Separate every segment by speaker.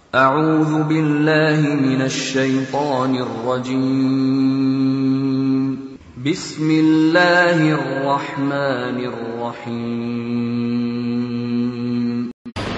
Speaker 1: أعوذ بالله من الشيطان الرجيم. بسم الله الرحمن الرحيم.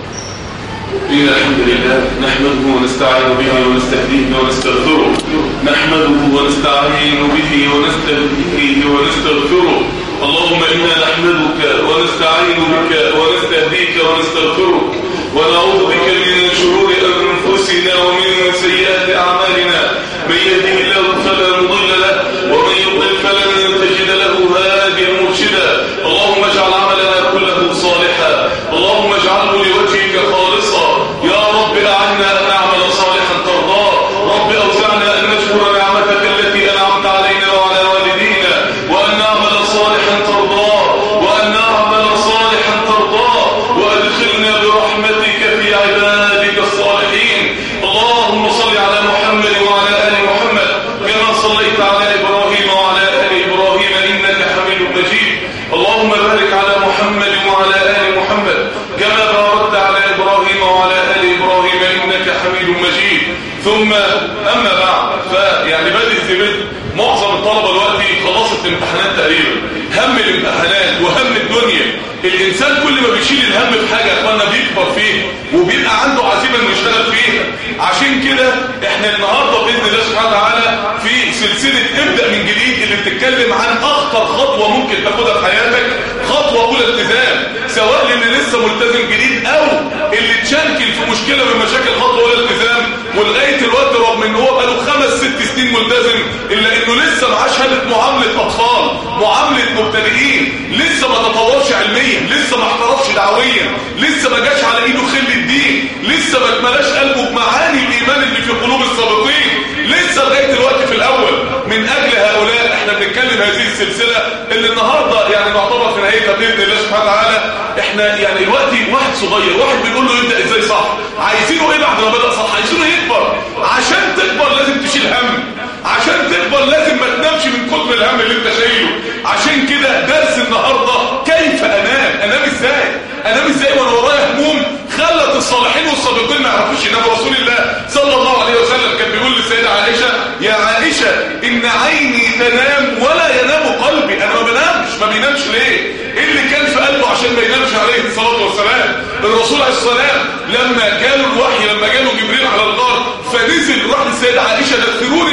Speaker 2: إن الحمد لله نحمده ونستعين به ونستهديه ونستغفره. نحمده ونستعين به ونستهديه ونستغفره. اللهم إنا نحمدك ونستعين بك ونستهديك ونستغفرك ونعوذ بك من شرور أنفسنا ومن سيئات أعمالنا. من يهده الله فلا مضل له ومن يضلل فلن تجد له هاديا مرشدا. اللهم اجعل عملنا كله صالحا، اللهم اجعله لوجهك خالصا. يا رب أعنا أن نعمل صالحا ترضاه. رب أوزعنا أن نشكر نعمتك التي أنعمت علينا وعلى والدينا، وأن نعمل صالحا ترضاه، وأن نعمل صالحا ترضاه، وأدخلنا برحمتك في عبادك الصالحين. اللهم صل على محمد وعلى آل محمد كما صليت على إبراهيم وعلى آل إبراهيم إنك حميد مجيد. اللهم بارك على محمد وعلى آل محمد كما باركت على إبراهيم وعلى آل إبراهيم إنك حميد مجيد. ثم أما بعد، فيعني بدء معظم الطلبة دلوقتي خلصت الامتحانات تقريبا. هم الامتحانات وهم الدنيا، الإنسان كل ما بيشيل الهم في حاجة أخوانا بيكبر فيها وبيبقى عنده عزيمة إنه يشتغل فيها. عشان كده احنا النهارده بإذن الله سبحانه وتعالى في سلسلة ابدأ من جديد اللي بتتكلم عن أخطر خطوة ممكن تاخدها في حياتك، خطوة أولى التزام، سواء للي لسه ملتزم جديد أو اللي تشنكل في مشكلة من مشاكل خطوة أولى التزام ولغاية الوقت رغم إن هو بقاله 5-6 سنين ملتزم إلا إنه لسه معاه شهادة معاملة أطفال، معاملة مبتدئين، لسه ما تطورش علميا، لسه ما احترفش دعويا، لسه ما جاش على إيده خل الدين، لسه ما اتملاش قلبه بمعاني الإيمان اللي في قلوب السابقين، لسه لغاية الوقت في الأول. من أجل هؤلاء احنا بنتكلم هذه السلسلة اللي النهاردة يعني نعتبر في نهايتها بإذن الله سبحانه وتعالى. احنا يعني دلوقتي واحد صغير، واحد بنقول له يبدأ ازاي صح، عايزينه ايه بعد ما بدأ صح؟ عايزينه يكبر. عشان تكبر لازم تشيل هم، عشان تكبر لازم ما تنامش من كتر الهم اللي انت شايله. عشان كده درس النهاردة كيف انام ازاي؟ انام ازاي وانا ورايا هموم خلت الصالحين والصادقين ما يعرفوش يناموا. رسول الله صلى الله عليه وسلم كان بيقول للسيدة عائشة: يا عائشة إن عيني تنام ولا ينام قلبي. انا ما بنامش. ما بينامش ليه؟ ايه اللي كان في قلبه عشان ما ينامش عليه الصلاة والسلام؟ الرسول عليه السلام لما جاله الوحي، لما جاله جبريل على الغار فنزل راح للسيدة عائشة: دثروني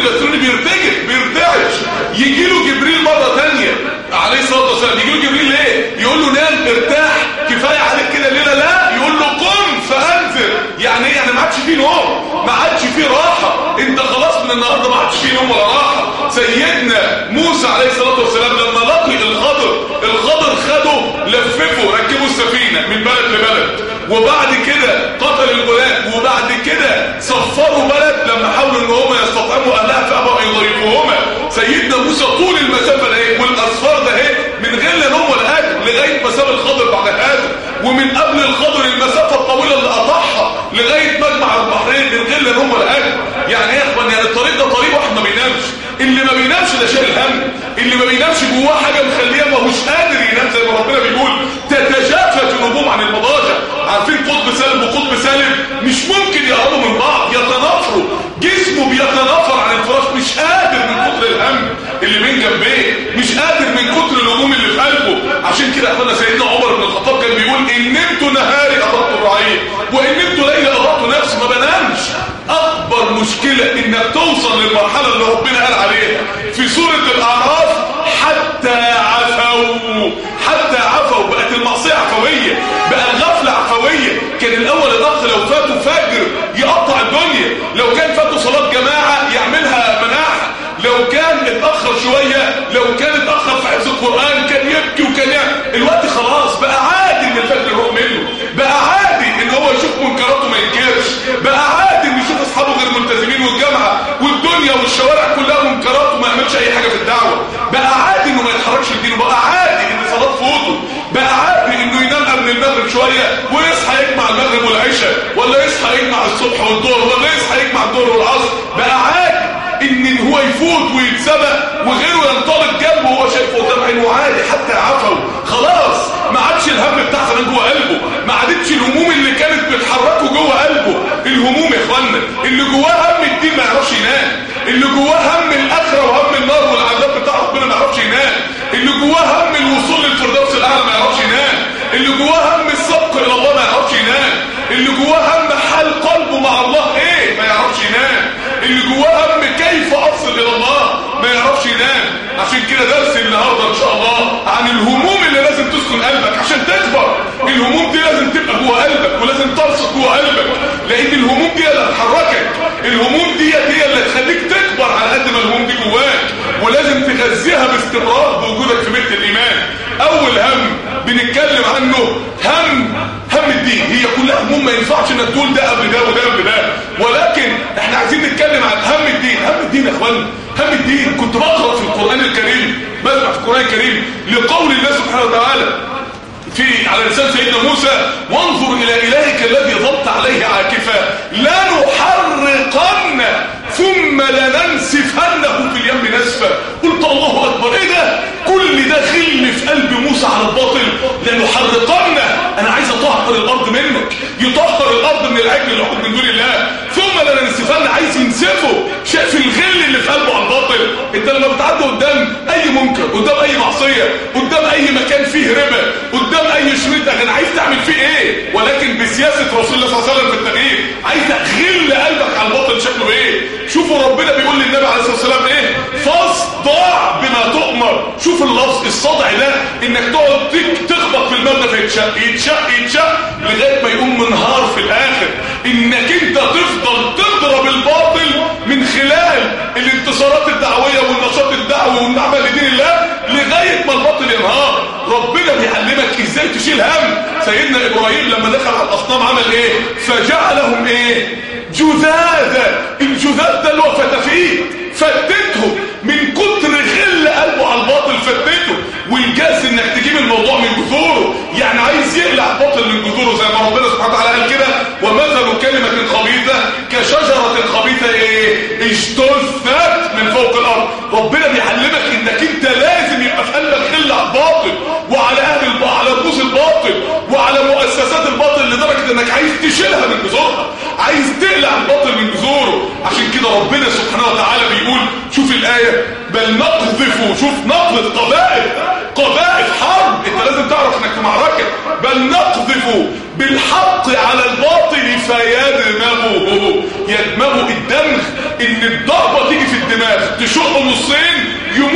Speaker 2: بيرتعش. يجي له جبريل مرة تانية عليه الصلاة والسلام، يجي له جبريل ليه؟ يقول له نام ارتاح كفاية عليك كده الليلة. لا، يقول له قم فأنذر. يعني ايه؟ يعني ما عادش فيه نوم، ما عادش فيه راحة. انت خلاص من النهاردة ما عادش فيه نوم ولا راحة. سيدنا موسى عليه الصلاة والسلام لما لقي الخضر خده لففه ركبوا السفينة من بلد لبلد، وبعد كده قتل الغلام، وبعد كده صفروا بلد لما حاولوا ان هم يستطعموا اهلها فابوا ان يضيفوهما. سيدنا موسى طول المسافة ده والاسفار ده من غير لا نوم ولا اكل لغاية ما ساب الخضر بعد هذا، ومن قبل الخضر المسافة الطويلة اللي قطعها لغاية مجمع البحرين من غير لا نوم ولا اكل. يعني ايه يا اخوان؟ يعني الطريق ده طريق واحد ما بينامش. اللي ما بينامش ده شايل هم، اللي ما بينامش جواه حاجة مخليه ما هوش قادر ينام، زي ما ربنا بيقول: تتجافى جنوبهم عن المضاجع. عارفين قطب سالب وقطب سالب مش ممكن يقربوا من بعض، يتنافروا، جسمه بيتنافر عن الفراش، مش قادر من كتر الهم اللي بين جنبيه، مش قادر من كتر الهموم اللي في قلبه. عشان كده اخوانا سيدنا عمر بن الخطاب كان بيقول: ان نمت نهاري اضرت الرعيه وان نمت ليلي اضرت نفسي. ما بنامش. اكبر مشكله انك توصل للمرحله اللي ربنا قال عليها في سوره الاعراف: حتى عفوا. بقت المعصيه عفويه، بقى الغفله عفويه. كان الاول الاخ لو فاته فجر يقطع الدنيا، لو كان فاته صلاه جماعه يعملها مناعه، لو كان اتاخر شويه، لو كان اتاخر في حفظ القران كان يبكي وكان الوقت خلاص بقى عادي ان الفجر يروح منه، بقى عادي ان هو يشوف منكراته ما ينكرش، بقى عادي ان يشوف اصحابه غير ملتزمين والجامعه والدنيا والشوارع كلها منكرات وما يعملش اي حاجه في الدعوه، بقى عادي انه ما يتحركش لدينه، بقى عادي ان صلاه فوته، بقى عادي انه ينام قبل المغرب شويه ويصحى يجمع المغرب والعشاء، ولا يصحى يجمع الصبح والظهر، ولا يصحى يجمع الظهر والعصر، بقى عادي ان هو يفوت ويتسبق وغيره ينطلق جنبه وهو شايفه قدام عينه عادي. حتى عفوا خلاص، ما عادش الهم بتاع زمان جوه قلبه، ما عادتش الهموم اللي كانت بتحركه جوه قلبه. الهموم يا اخوان اخوانا، اللي جواه هم الدين ما يعرفش ينام، اللي جواه هم الاخره وهم النار والعذاب بتاع ربنا ما يعرفش ينام، اللي جواه هم الوصول للفردوس الاعلى ما يعرفش ينام، اللي جواه هم السبق الى الله ما يعرفش ينام، اللي جواه هم حال قلبه مع الله ايه ما يعرفش ينام، اللي جواه هم كيف اصل الى الله ما يعرفش ينام. عشان كده درس النهارده ان شاء الله عن الهموم اللي لازم تسكن قلبك عشان تكبر. الهموم دي لازم تبقى جوه قلبك ولازم ترسخ جوه قلبك، لان الهموم دي اللي هتحركك، الهموم دي هي اللي تخليك تكبر على قد ما الهموم دي جواك، ولازم تغذيها باستمرار بوجودك في بيت الايمان. اول هم بنتكلم عنه هم الدين. هي كلها هموم ما ينفعش انك تقول ده قبل ده وده قبل ده، ولكن احنا عايزين نتكلم عن هم الدين. هم الدين يا اخوانا، هم الدين. كنت بقرا في القران الكريم، بسمع في القران الكريم لقول الله سبحانه وتعالى على لسان سيدنا موسى: وانظر الى الهك الذي ظلت عليه عاكفا لنحرقن ثم لننسفنه في اليم نسفا. قلت الله اكبر، ايه ده؟ كل ده خل في قلب موسى على الباطل. لنحرقن، انا عايز اطهر الارض منك، يطهر الارض من العجل اللي عبد من دون الله. ثم لننسفن، عايز ينسفه. شايف الغل اللي في قلبه على الباطل؟ انت لما بتعدي قدام اي منكر، قدام اي معصيه، قدام اي مكان فيه ربا، قدام اي شريط اغاني، عايز تعمل فيه ايه؟ ولكن بسياسه رسول الله صلى الله عليه وسلم في التغيير عايز تغل قلبك على الباطل. شكله ايه؟ شوفوا ربنا بيقول للنبي عليه الصلاه والسلام ايه؟ فاصدع بما تؤمر. شوف اللفظ الصدع ده، انك تقعد تخبط في المبنى فيتشق يتشق لغايه ما يقوم منهار في الاخر. انك انت تفضل تضرب الباطل من خلال الانتصارات الدعويه والنشاط الدعوي والعمل لدين الله لغايه ما الباطل ينهار. ربنا بيعلمك ازاي تشيل هم. سيدنا ابراهيم لما دخل على الاصنام عمل ايه؟ فجعلهم ايه؟ جذاذا. الجذاذ ده اللي هو فتتهم من كتر غل قلبه على الباطل، فتته. والجاز انك تجيب الموضوع من جذوره، يعني عايز يقلع الباطل من جذوره، زي ما ربنا سبحانه وتعالى قال كده: ومثل كلمة خبيثة كشجرة خبيثة ايه؟ اجتثت من فوق الارض. ربنا بيعلمك انك انت لازم يبقى في قلبك غل على الباطل وعلى على رؤوس الباطل وعلى مؤسسات الباطل، لدرجة انك عايز تشيلها من جذورها، عايز تقلع الباطل من جذوره. عشان كده ربنا سبحانه وتعالى بيقول، شوف الآية: بل نقذف. شوف نقذف، قذائف حرب. انت لازم تعرف انك في معركة. بل نقذف بالحق على الباطل فيدمغه. يدمغه الدمغ، ان الضربة تيجي في الدماغ تشقه نصين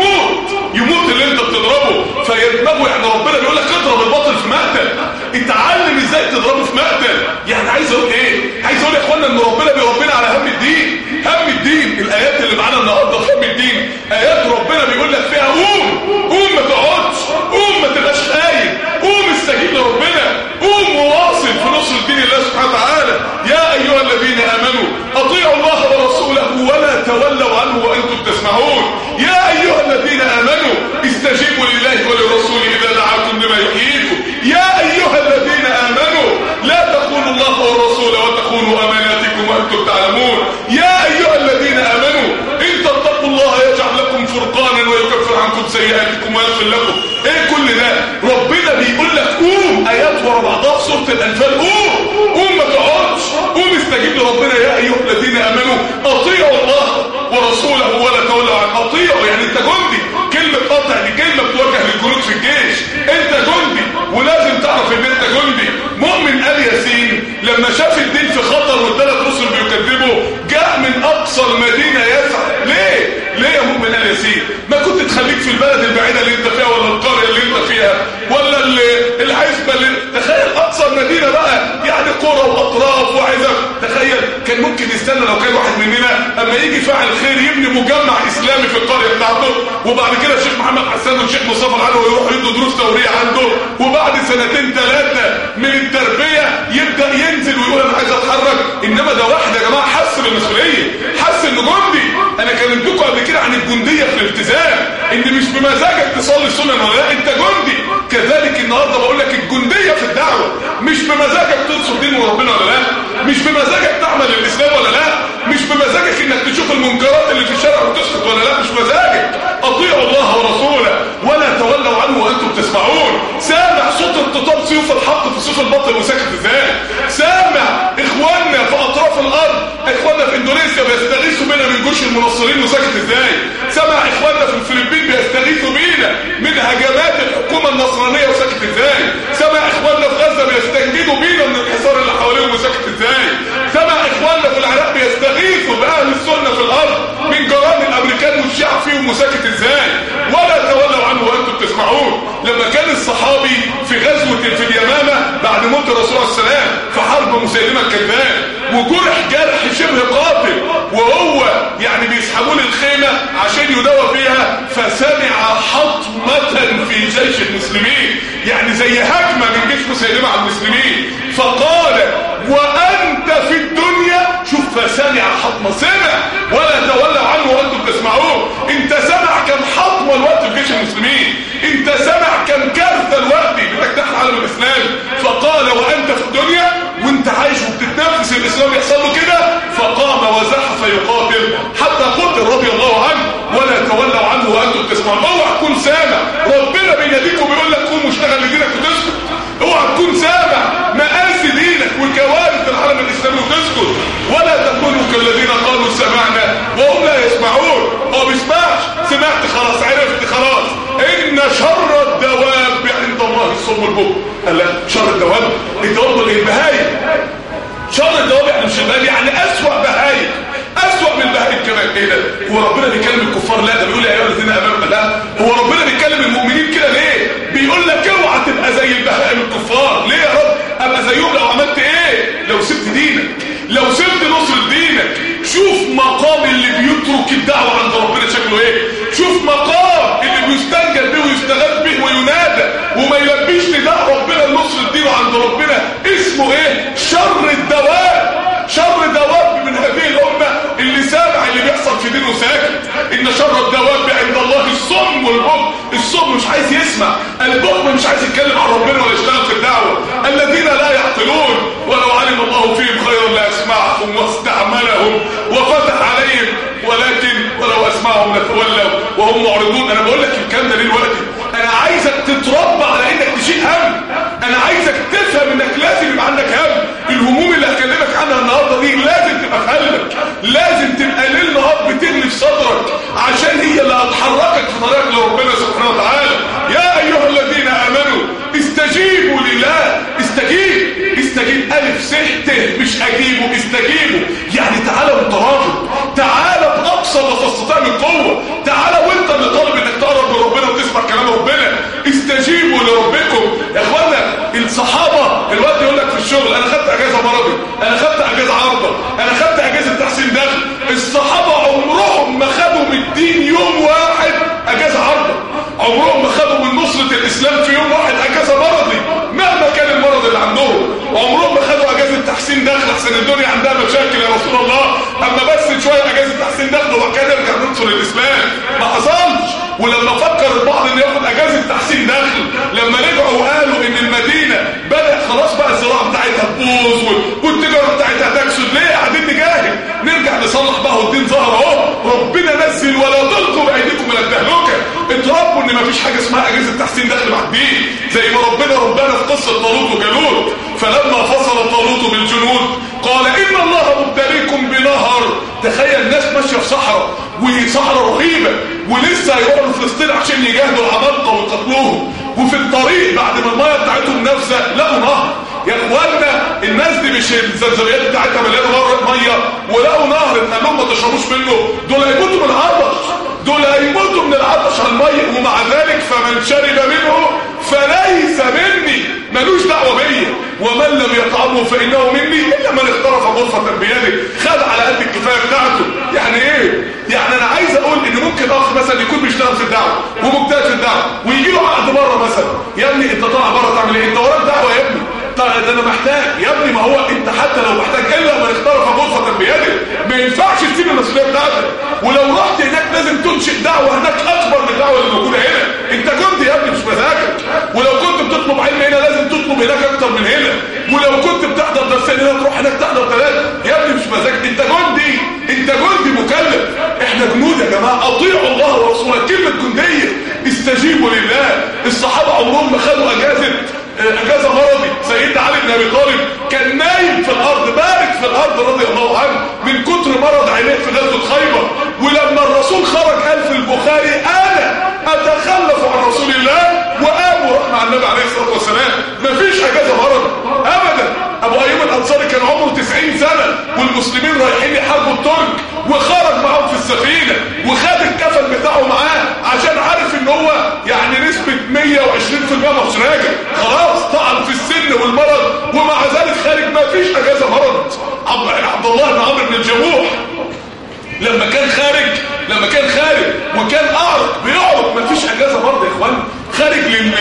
Speaker 2: يموت اللي انت بتضربه. فيدمغه يعني ربنا بيقول لك اضرب الباطل في مقتل. اتعلم ازاي تضربه في مقتل. يعني عايز اقول ايه؟ عايز اقول يا اخوانا ان ربنا بيربينا على هم الدين. هم الدين. الايات اللي معانا النهارده في هم الدين ايات ربنا بيقول لك فيها قوم ما تقعدش، قوم ما تبقاش خايف، قوم استجيب لربنا، قوم وواصل في نصر دين الله سبحانه وتعالى. يا ايها الذين امنوا اطيعوا الله ورسوله ولا تولوا عنه وانتم تسمعون. يا ايها الذين امنوا استجيبوا لله وللرسول اذا دعاكم لما يحييكم. يا ايها الذين امنوا لا تخونوا الله والرسول وتخونوا اماناتكم وانتم تعلمون. يا ايها الذين امنوا ان تتقوا الله يجعل لكم فرقانا ويكفر عنكم سيئاتكم ويغفر لكم. ايه كل ده؟ ربنا بيقول لك قوم. ايات ورا بعضها في سوره الانفال. قوم ما تقعدش، قوم استجيب لربنا. يا ايها الذين امنوا اطيعوا الله ورسوله ولا تولوا عنه. اطيعوا يعني انت جندي. كلمه قطع دي كلمه بتوجه للجنود في الجيش. انت جندي ولازم تعرف ان انت جندي. مؤمن آل ياسين لما شاف الدين في خطر والثلاث رسل بيكذبوا جاء من اقصى المدينه يسعى. ليه يا مؤمن آل ياسين؟ ما كنت تخليك في البلد البعيده اللي انت فيها ولا القريه اللي انت فيها ولا الحزبه اللي تخيل اقصى المدينه بقى، يعني قرى واطراف وعزب. تخيل كان ممكن يستنى لو كان واحد مننا اما يجي فاعل خير يبني مجمع اسلامي في القريه بتاعته، وبعد كده الشيخ محمد حسان والشيخ مصطفى العلوي يروحوا يدوا دروس توريه عنده، وبعد سنتين ثلاثه من التربيه يبدا ينزل ويقول انا عايز اتحرك. انما ده واحد يا جماعه حس بالمسؤوليه، حس انه جندي. انا كلمتكم قبل كده عن الجنديه في الالتزام، ان مش بمزاجك تصلي السنن ولا لا، انت جندي. كذلك النهارده بقول لك الجنديه في الدعوه، مش بمزاجك تنصر دين ربنا ولا لا، مش بمزاجك تعمل الاسلام ولا لا، مش بمزاجك انك تشوف المنكرات اللي في الشارع وتسكت ولا لا، مش مزاجك. اطيعوا الله ورسوله ولا تولوا عنه وانتم تسمعون. سامع صوت انتطاب سيوف الحق في سيوف الباطل وساكت ازاي؟ سامع اخواننا في اطراف الارض جيوش المنصرين وسكت ازاي؟ سمع اخواننا في الفلبين بيستغيثوا بينا من هجمات الحكومة النصرانية وسكت ازاي؟ سمع اخواننا في غزة بيستنجدوا بينا من الحصار اللي حواليهم وسكت ازاي؟ سمع اخواننا في العراق بيستغيثوا باهل السنة في الارض من جرائم الامريكان والشعب فيهم وسكت ازاي؟ ولا تولوا عنه وانتم تسمعون. لما كان الصحابي في غزوة في اليمامة بعد موت الرسول عليه السلام في حرب مسيلمة الكذاب وجرح جرح شبه قاتل وهو يعني بيسحبوا له الخيمة عشان يداوى فيها، فسمع حطمة في جيش المسلمين، يعني زي هجمة من جيش مسيلمة على المسلمين، فقال وأنت في الدنيا. شوف، فسمع حطمة، سمع ولا تولوا عنه وأنتم تسمعون. انت سمع كم حطمة الوقت في جيش المسلمين، انت سمع كم كارثة الوقت بتجتاح العالم الإسلامي. فقال وأنت في الدنيا، وانت عايش وبتتنافس الإسلام يحصل له كده. فقام وزحف يقاتل حتى قتل رضي الله عنه ولا تولوا عنه وأنتم تسمعون. اوعى تكون سامع ربنا بيناديك وبيقول لك قوم واشتغل لدينك وتسكت. اوعى تكون سامع مآسي دينك وكوارث العالم الإسلامي وتسكت. ولا تكونوا كالذين قالوا سمعنا وهم لا يسمعون. هو بيسمعش، سمعت خلاص، عرفت خلاص. إن شر الدواب عند الله الصم البكم. قال لا، شر الدواب، الدواب اللي البهايم. شر الدواب يعني مش البهايم، يعني أسوأ بهايم، أسوأ من البهايم كمان. ايه ده؟ هو ربنا بيكلم الكفار؟ لا، ده بيقول يا ايها الذين امنوا. لا، هو ربنا بيكلم المؤمنين كده ليه؟ بيقول لك اوعى تبقى زي البهائم الكفار. ليه يا رب ابقى زيهم؟ لو عملت ايه؟ لو سبت دينك، لو سبت نصر دينك. شوف مقام اللي بيترك الدعوه عند ربنا شكله ايه. شوف مقام اللي بيستنجد به ويستغاث به وينادى وما يلبيش نداء ربنا لنصر الدين عند ربنا، اسمه ايه؟ شر الدواب. شر دواب من هذه الأمة اللي سامع اللي بيحصل في دينه ساكت. إن شر الدواب عند الله الصم والبكم. الصم مش عايز يسمع، البكم مش عايز يتكلم عن ربنا ولا يشتغل في الدعوة. الذين لا يعقلون ولو علم الله فيهم خيرا لأسمعهم واستعملهم وفتح عليهم ولو أسمعهم لتولوا وهم معرضون. أنا بقول لك الكلام ده ليه دلوقتي؟ أنا عايزك تتربى على إنك تشيل هم. أنا عايزك تفهم إنك لازم يبقى عندك هم. الهموم اللي هكلمك عنها النهارده دي لازم تبقى في قلبك، لازم تبقى ليل نهار بتغلي في صدرك، عشان هي اللي هتحركك في طريق لربنا سبحانه وتعالى. يا أيها الذين آمنوا استجيبوا لله. استجيب ألف س ت، مش أجيبوا، استجيبوا يعني تعالى مترافق، تعالى بأقصى ما تستطيع من قوة، تعالى وانت اللي طالب انك تقرب من ربنا وتسمع كلام ربنا. استجيبوا لربكم. يا اخوانا الصحابة الوقت يقول لك في الشغل انا خدت اجازة مرضي، انا خدت اجازة عرضة، انا خدت اجازة تحسين دخل. الصحابة عمرهم ما خدوا من الدين يوم واحد اجازة عرضة، عمرهم ما خدوا من نصرة الاسلام في يوم واحد اجازة مرضي مهما كان المرض اللي عندهم. وعمرهم ما خدوا اجازة تحسين دخل احسن الدنيا عندها مشاكل يا رسول الله، اما بس شوية اجازة تحسين دخل وبعد كده نرجع ننصر الاسلام. ما حصلش. ولما فكر البعض انه ياخد اجازة تحسين دخل، لما رجعوا وقالوا ان المدينة بدأ خلاص بقى الزراعة بتاعتها تبوظ والتجارة بتاعتها تكسد، ليه قاعدين نجاهد؟ نرجع نصلح بقى والدين ظهر اهو. ربنا نزل ولا تلقوا بايديكم الى التهلكة. اتربوا ان مفيش حاجة اسمها اجازة تحسين دخل مع الدين، زي ما ربنا في قصة طالوت وجالوت. فلما فصل طالوت بالجنود قال ان الله مبتليكم بنهر. تخيل الناس ماشية في صحراء، وصحراء رهيبة، ولسه هيروحوا لفلسطين عشان يجاهدوا العمالقة ويقتلوهم، وفي الطريق بعد ما المياه بتاعتهم نفسها لقوا نهر. يا اخوانا الناس دي مش الزلزالات بتاعتها مليانه ميه ولقوا نهر انهم ما تشربوش منه، دول هيموتوا من العطش، دول هيموتوا من العطش على الميه. ومع ذلك فمن شرب منه فليس مني، ملوش دعوه بيا، ومن لم يطعمه فانه مني الا من اخترف غرفه بيده، خد على قد الكفايه بتاعته. يعني ايه؟ يعني انا عايز اقول ان ممكن اخ مثلا يكون بيشتغل في الدعوه ومجتهد في الدعوه ويجي له عقد بره مثلا، يا ابني انت طالع بره تعمل ايه؟ انت وراك دعوه يا ابني. ده انا محتاج يا ابني. ما هو انت حتى لو محتاج الا من اخترف غرفه بيده، ما ينفعش تسيب المسؤوليه بتاعتك. ولو رحت هناك لازم تنشئ دعوه هناك اكبر من الدعوه اللي موجوده هنا. انت كنت يا ابني مش مزاجك. ولو كنت بتطلب علم هنا لازم تطلب هناك اكتر من هنا. ولو كنت بتحضر درسين هنا تروح هناك تحضر ثلاثه. يا ابني مش مزاجك، انت جندي، انت جندي مكلف. احنا جنود يا جماعه، اطيعوا الله ورسوله. كلمه جنديه استجيبوا لله. الصحابه عمرهم ما خدوا اجازه مرضي. سيدنا علي بن ابي طالب كان نايم في الارض، بارك في الارض رضي الله
Speaker 3: ما هوش راجع، خلاص طعن في السن والمرض، ومع ذلك خارج ما فيش اجازه مرض. عبد الله بن عمرو بن الجموح لما كان خارج وكان اعرق بيعرق، ما فيش اجازه مرض يا اخوان، خارج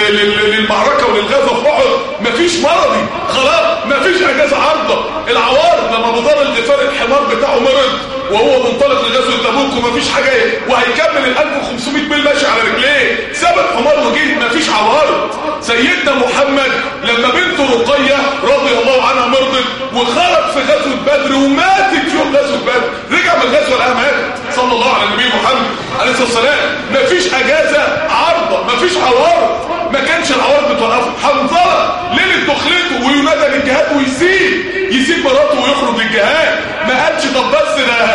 Speaker 3: للمعركه وللغزو في احد، ما فيش مرضي، خلاص ما فيش اجازه عارضه. العوارض لما ابو ذر الغفاري الحمار بتاعه مرض وهو منطلق لغزوه تبوك وما فيش حاجه وهيكمل ال 1500 ميل ماشي على رجليه، ساب الحمار وجه، ما فيش عوارض. سيدنا محمد لما بنته رقيه رضي الله عنها مرضت وخرج في غزوه بدر وماتت في يوم غزوه بدر، رجع من الغزوه لقاها ماتت صلى الله على النبي محمد عليه الصلاه والسلام. ما فيش اجازه عارضه، ما فيش عوارض، ما كانش العوارض بتوقفه. حنظله ليله دخلته وينادى للجهاد ويسيب مراته ويخرج للجهاد، ما قالش طب بس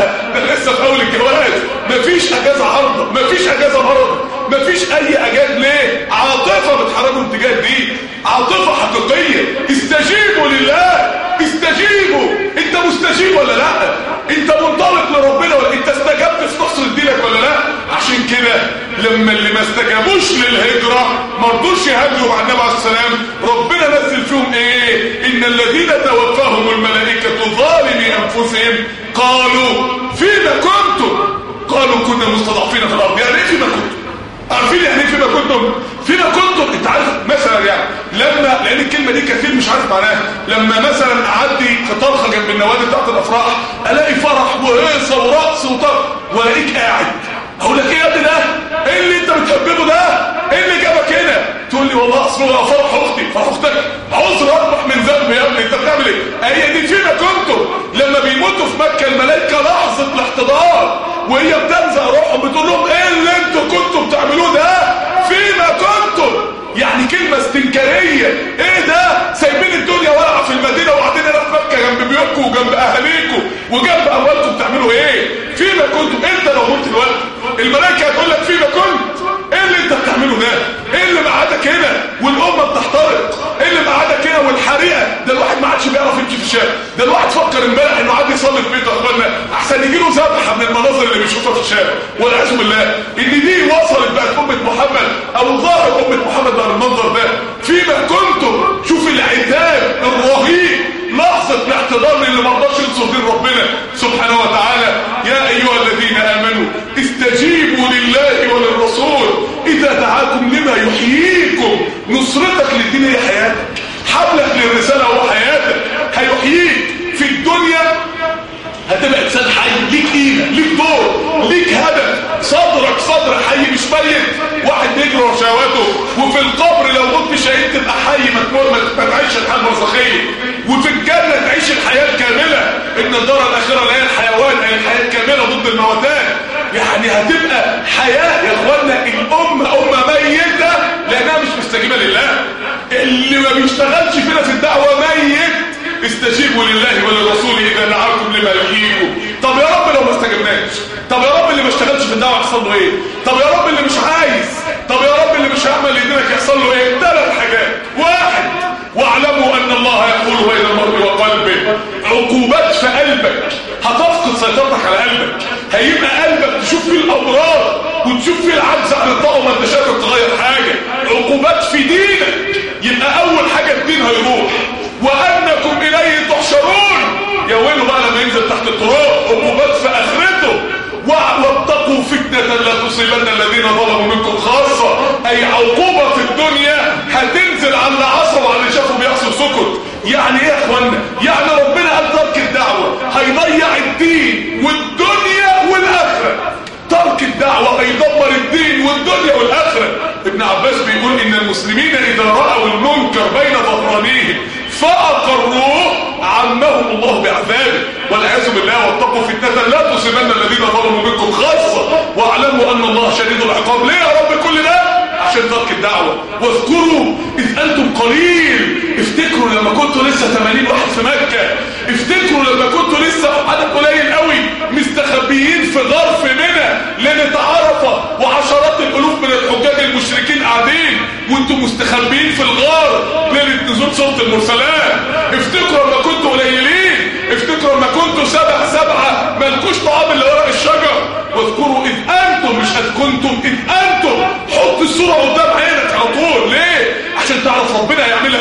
Speaker 3: ده لسه في اول الجواز. ما فيش اجازه عارضه، ما فيش اجازه مرض، ما فيش اي اجازه. ليه؟ عاطفه بتحركهم تجاه الدين، عاطفه حقيقيه. استجيبوا لله، استجيبوا. انت مستجيب ولا لا؟ انت منطلق لربنا ولا انت استجبت في نصر دينك ولا لا؟ عشان كده لما اللي ما استجابوش للهجره ما رضوش يهاجروا مع النبي عليه السلام، ربنا نزل فيهم ايه؟ ان الذين توفاهم الملائكه ظالمي انفسهم قالوا فيما كنتم؟ قالوا كنا مستضعفين في الارض. يعني ايه فيما كنتم؟ عارفين يعني ايه فيما كنتم؟ فيما كنتم انت عارف مثلا يعني لان الكلمه دي كثير مش عارف معناها. لما مثلا اعدي في طرخه جنب النوادي بتاعت الافراح الاقي فرح وهيصه ورقص وطرح والاقيك قاعد، اقول لك ايه يا ابني ده؟ ايه اللي انت بتحببه ده؟ ايه اللي جابك هنا؟ تقول لي والله اصل هو فرح اختي. فرح اختك؟ عذر اصبح من ذنب يا ابني، انت بتعمل ايه؟ هي دي فيما كنتم. لما بيموتوا في مكه الملائكه لحظه الاحتضار وهي بتنزع روحهم بتقول لهم ايه اللي انتوا كنتوا بتعملوه ده؟ فيما كنتم. يعني كلمه استنكاريه. ايه ده؟ سايبين الدنيا واقعه في المدينه وقاعدين هنا في مكه جنب بيوتكم وجنب اهاليكم وجنب اموالكم، بتعملوا ايه؟ فيما كنتم. انت لو مت دلوقتي الملائكه هتقول لك فيما كنت. ايه اللي انت بتعمله ده؟ ايه اللي مقعدك هنا والامه بتحترق؟ ايه اللي مقعدك هنا والحريقه؟ ده الواحد ما عادش بيعرف يمشي في الشارع. ده الواحد فكر امبارح انه عاد يصلي في بيته يا اخوانا احسن يجي له ذبحه من المناظر اللي بيشوفها في الشارع، والعياذ بالله ان دي وصلت بقت امه محمد او ظهرت امه محمد بقى المنظر ده. فيما كنتم. شوف العتاب الرهيب، لحظه الاحتضار اللي ما رضاش ينصر دين ربنا سبحانه وتعالى. يا ايها الذين امنوا استجيبوا لله وللرسول اذا دعاكم لما يحييكم. نصرتك للدين هي حياتك، حبلك للرساله هو حياتك، هيحييك في الدنيا. هتبقى انسان حي، ليك قيمه، ليك دور، ليك هدف، صدرك صدر حي مش ميت واحد بيجري ورا شهواته. وفي القبر لو مت شهيد تبقى حي ما تعيش الحياه البرزخيه. وفي الجنه تعيش الحياه الكامله. ان الدار الاخره لا هي الحيوان، هي الحياه الكامله ضد الموتان. يعني هتبقى حياه يا اخوانا. الامه ميته لانها مش مستجيبه لله. اللي ما بيشتغلش فينا في الدعوه ميت. استجيبوا لله وللرسول اذا دعاكم لما يحييكم. طب يا رب لو ما استجبناش؟ طب يا رب اللي ما اشتغلش في الدعوه يحصل له ايه؟ طب يا رب اللي مش عايز؟ طب يا رب اللي مش هيعمل يدينك يحصل له ايه؟ 3 حاجات. 1 واعلموا ان الله يقول بين المرء وقلبه. عقوبات في قلبك هتفقد سيطرتك على قلبك. هيبقى قلبك تشوف فيه الامراض وتشوف فيه العجز عن الطاقه وما انتش قادر تغير حاجه. عقوبات في دينك. يبقى اول حاجه الدين هيروح. وانكم اليه تحشرون. يا ويله بقى لما ينزل تحت التراب. عقوبات في اخرته. واتقوا فتنه لا تصيبن الذين ظلموا منكم خاصه. اي عقوبه في الدنيا هتنزل على اللي عصوا وعلى اللي شافوا بيعصوا سكت. يعني ايه يا اخوانا؟ يعني ربنا قال ترك الدعوه هيضيع الدين والدنيا والاخره. ترك الدعوه هيدمر الدين والدنيا والاخره. ابن عباس بيقول ان المسلمين اذا راوا المنكر بين ظهرانيهم فاقروه عمهم الله بعذابه والعياذ بالله. واتقوا فتنه لا تصيبن الذين ظلموا منكم خاصه واعلموا ان الله شديد العقاب. ليه يا رب كل ده؟ عشان ترك الدعوه. واذكروا اذ انتم قليل. افتكروا لما كنتوا لسه 80 واحد في مكه. افتكروا لما كنتوا لسه عدد قليل قوي مستخبيين في ظرف منى ليله عرفه وعشرات الالوف من الحجاج المشركين قاعدين وانتم مستخبيين في الغار ليله نزول سوره المرسلات. افتكروا لما كنتوا قليلين. افتكروا لما كنتوا 7 مالكوش طعام الا ورق الشجر. واذكروا اذ انتم مش اذ كنتم اذ انتم. حط الصوره قدام عينك على طول. ليه؟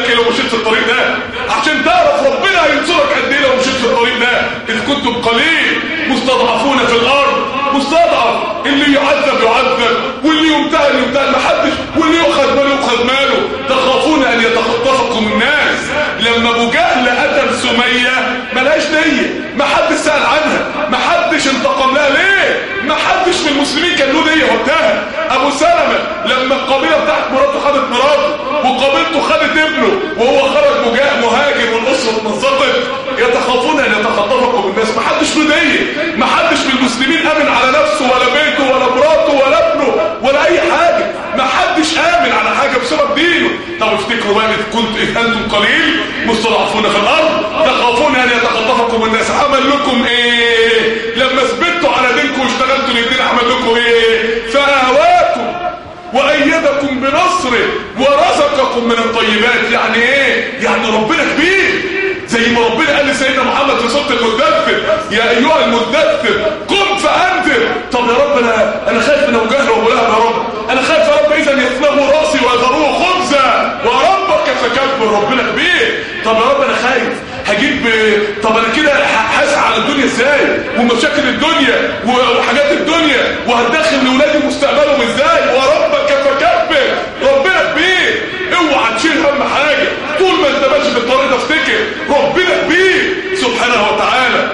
Speaker 3: لك ايه لو مشيت في الطريق ده، عشان تعرف ربنا هينصرك قد ايه لو مشيت في الطريق ده. اذ كنتم قليل مستضعفون في الارض، مستضعف، اللي يعذب يعذب واللي يمتهن يمتهن محدش، واللي يؤخذ ماله يؤخذ ماله، تخافون ان يتخطفكم الناس. لما ابو جهل قتل سميه ملهاش نيه، محدش سأل عنها، محدش انتقم لها. ليه؟ محدش من المسلمين كان له نيه وقتها. ابو سلمة لما القبيله بتاعت مراته خدت مراته وقبيلته خدت ابنه وهو خرج مهاجر والاسره اتنصرت، يتخافون ان يتخطفكم الناس. محدش له نيه، محدش من المسلمين امن على نفسه ولا بيته ولا مراته ولا ابنه ولا اي حاجه، محدش امن على حاجه بسبب دينه. طب افتكروا بقى، إذ انتم قليل مستضعفون في الارض تخافون ان يتخطفكم الناس. عمل لكم ايه لما ثبتوا على دينكم واشتغلتوا للدين؟ عمل لكم ايه؟ فآواكم وأيدكم بنصره ورزقكم من الطيبات. يعني ايه؟ يعني ربنا كبير، زي ما ربنا قال لسيدنا محمد في سورة المدثر: يا ايها المدثر قم فانذر. طب يا رب انا خايف من ابو جهل وابو لهب، يا رب انا خايف يا رب اذا يثنبوا راسي ويذروه خبزا وربك فكبر. ربنا كبير. طب يا رب انا خايف هجيب، طب انا كده هسعى على الدنيا ازاي ومشاكل الدنيا وحاجات الدنيا، وهتدخل لاولادي مستقبلهم ازاي؟ وربك فكبر. ربنا كبير. اوعى تشيل هم حاجه، طول ما انت ماشي في الطريق ده افتكر ربنا كبير سبحانه وتعالى.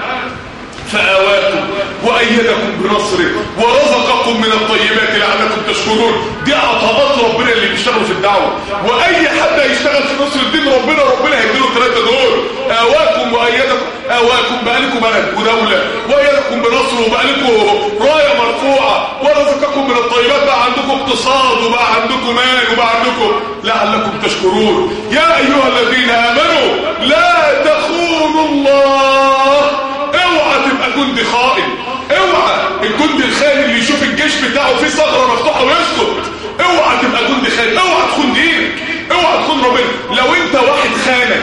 Speaker 3: فآواكم وأيدكم بنصره ورزقكم من الطيبات لعلكم تشكرون. دي عطاءات ربنا اللي بيشتغلوا في الدعوة، وأي حد هيشتغل في نصر الدين ربنا هيديله الثلاثة دول. آواكم وأيدكم، آواكم بقى لكم بلد ودولة، وأيدكم بنصره وبقى لكم راية مرفوعة، ورزقكم من الطيبات، بقى عندكم اقتصاد وبقى عندكم مال وبقى عندكم لعلكم تشكرون. يا أيها الذين آمنوا لا تخونوا الله. اوعى تبقى جندي خائن، اوعى الجندي الخائن اللي يشوف الجيش بتاعه فيه ثغره مفتوحه ويسكت. اوعى تبقى جندي خائن، اوعى تخون دينك، اوعى تخون ربنا. لو انت واحد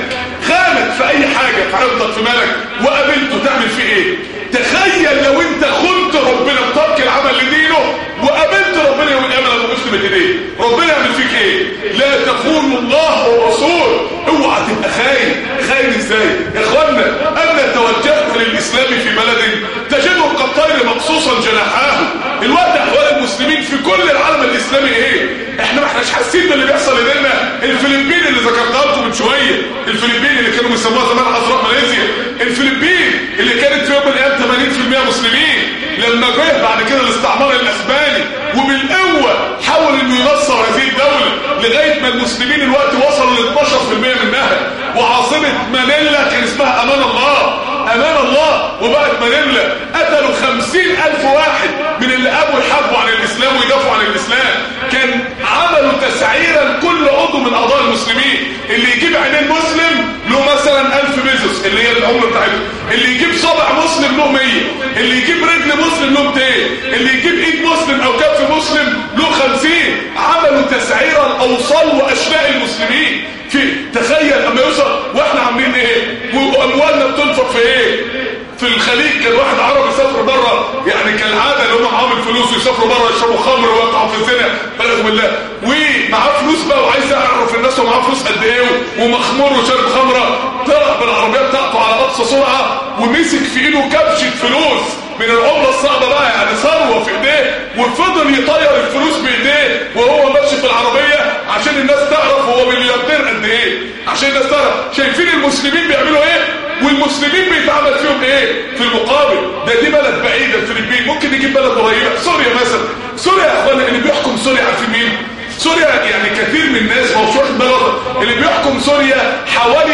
Speaker 3: خانك في اي حاجه، في عرضك في مالك، وقابلته تعمل فيه ايه؟ تخيل لو انت خنت ربنا بترك العمل لدينه وقابلت ربنا يوم القيامه لما وقفت بين ايديه، ربنا يعمل فيك ايه؟ لا تخونوا الله والرسول. اوعى تبقى خاين ازاي يا اخوانا؟ انا توجهت للاسلام في بلد تجده كالطير مقصوصا جناحاه. الوقت احوال المسلمين في كل العالم الاسلامي ايه؟ احنا ما احناش حاسين باللي بيحصل لنا. الفلبين اللي ذكرتها لكم من شويه، الفلبين اللي كانوا بيسموها زمان عذراء ماليزيا، الفلبين اللي كانت في يوم من الايام 80% مسلمين، لما جه بعد كده الاستعمار الاسباني وبالقوه حاول انه ينصر هذه الدوله لغايه ما المسلمين الوقت وصلوا ل 12% منها، وعاصمه مانيلا كان اسمها امان الله، وبقت مانيلا قتلوا 50,000 واحد من اللي قاموا يحاربوا عن الاسلام ويدافعوا عن الاسلام. كان عملوا تسعيرا كل عضو من اعضاء المسلمين، اللي يجيب عينين مسلم له مثلا 1000 بيزوس اللي هي العمله بتاعته، اللي يجيب صابع مسلم له 100، اللي يجيب رجل مسلم له 200، اللي يجيب ايد مسلم او كف مسلم له 50. عملوا تسعيرا الاوصال واشلاء المسلمين. تخيل اما يوصل واحنا عاملين ايه واموالنا بتنفق في ايه؟ في الخليج كان واحد عربي سافر بره، يعني كالعاده اللي هم معاهم الفلوس ويسافروا بره يشربوا خمر ويقعوا في الزنا والعياذ بالله، ومعاه فلوس بقى وعايز يعرف الناس ومعاه فلوس قد ايه ومخمور وشارب خمره، طلع بالعربيه بتاعته على اقصى سرعه ومسك في ايده كبشه فلوس من العمله الصعبه بقى، يعني ثروه في ايديه، وفضل يطير الفلوس بايديه وهو ماشي في العربيه عشان الناس تعرف هو ملياردير قد ايه، عشان الناس تعرف. شايفين المسلمين بيعملوا ايه والمسلمين بيتعمل فيهم ايه في المقابل؟ دي بلد بعيده الفلبين، ممكن نجيب بلد قريبه سوريا مثلا. سوريا يا اخوانا اللي بيحكم سوريا عارفين مين؟ سوريا يعني كثير من الناس ما هوش واخد باله، اللي بيحكم سوريا حوالي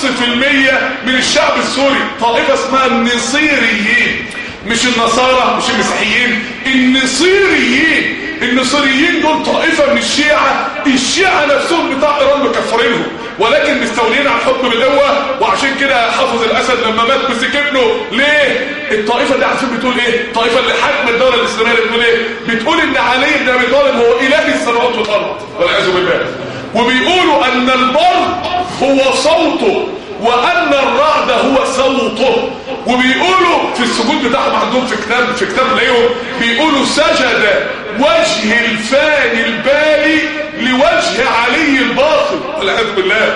Speaker 3: 0.5% من الشعب السوري، طائفه اسمها النصيريين، مش النصارى مش المسيحيين، النصيريين دول طائفه من الشيعه نفسهم بتاع ايران مكفرينهم، ولكن مستولين على الحكم بالقوه. وعشان كده حافظ الاسد لما مات مسك ابنه. ليه؟ الطائفه دي عارفين بتقول ايه؟ الطائفه اللي حاكمه الدوله الاسلاميه بتقول ايه؟ بتقول ان علي بن ابي طالب هو اله السماوات والارض والعياذ بالله، وبيقولوا ان البرق هو صوته وان الرعد هو صوته، وبيقولوا في السجود بتاعهم عندهم في كتاب ليهم بيقولوا سجد وجه الفاني البالي لوجه علي الباطل والعياذ بالله.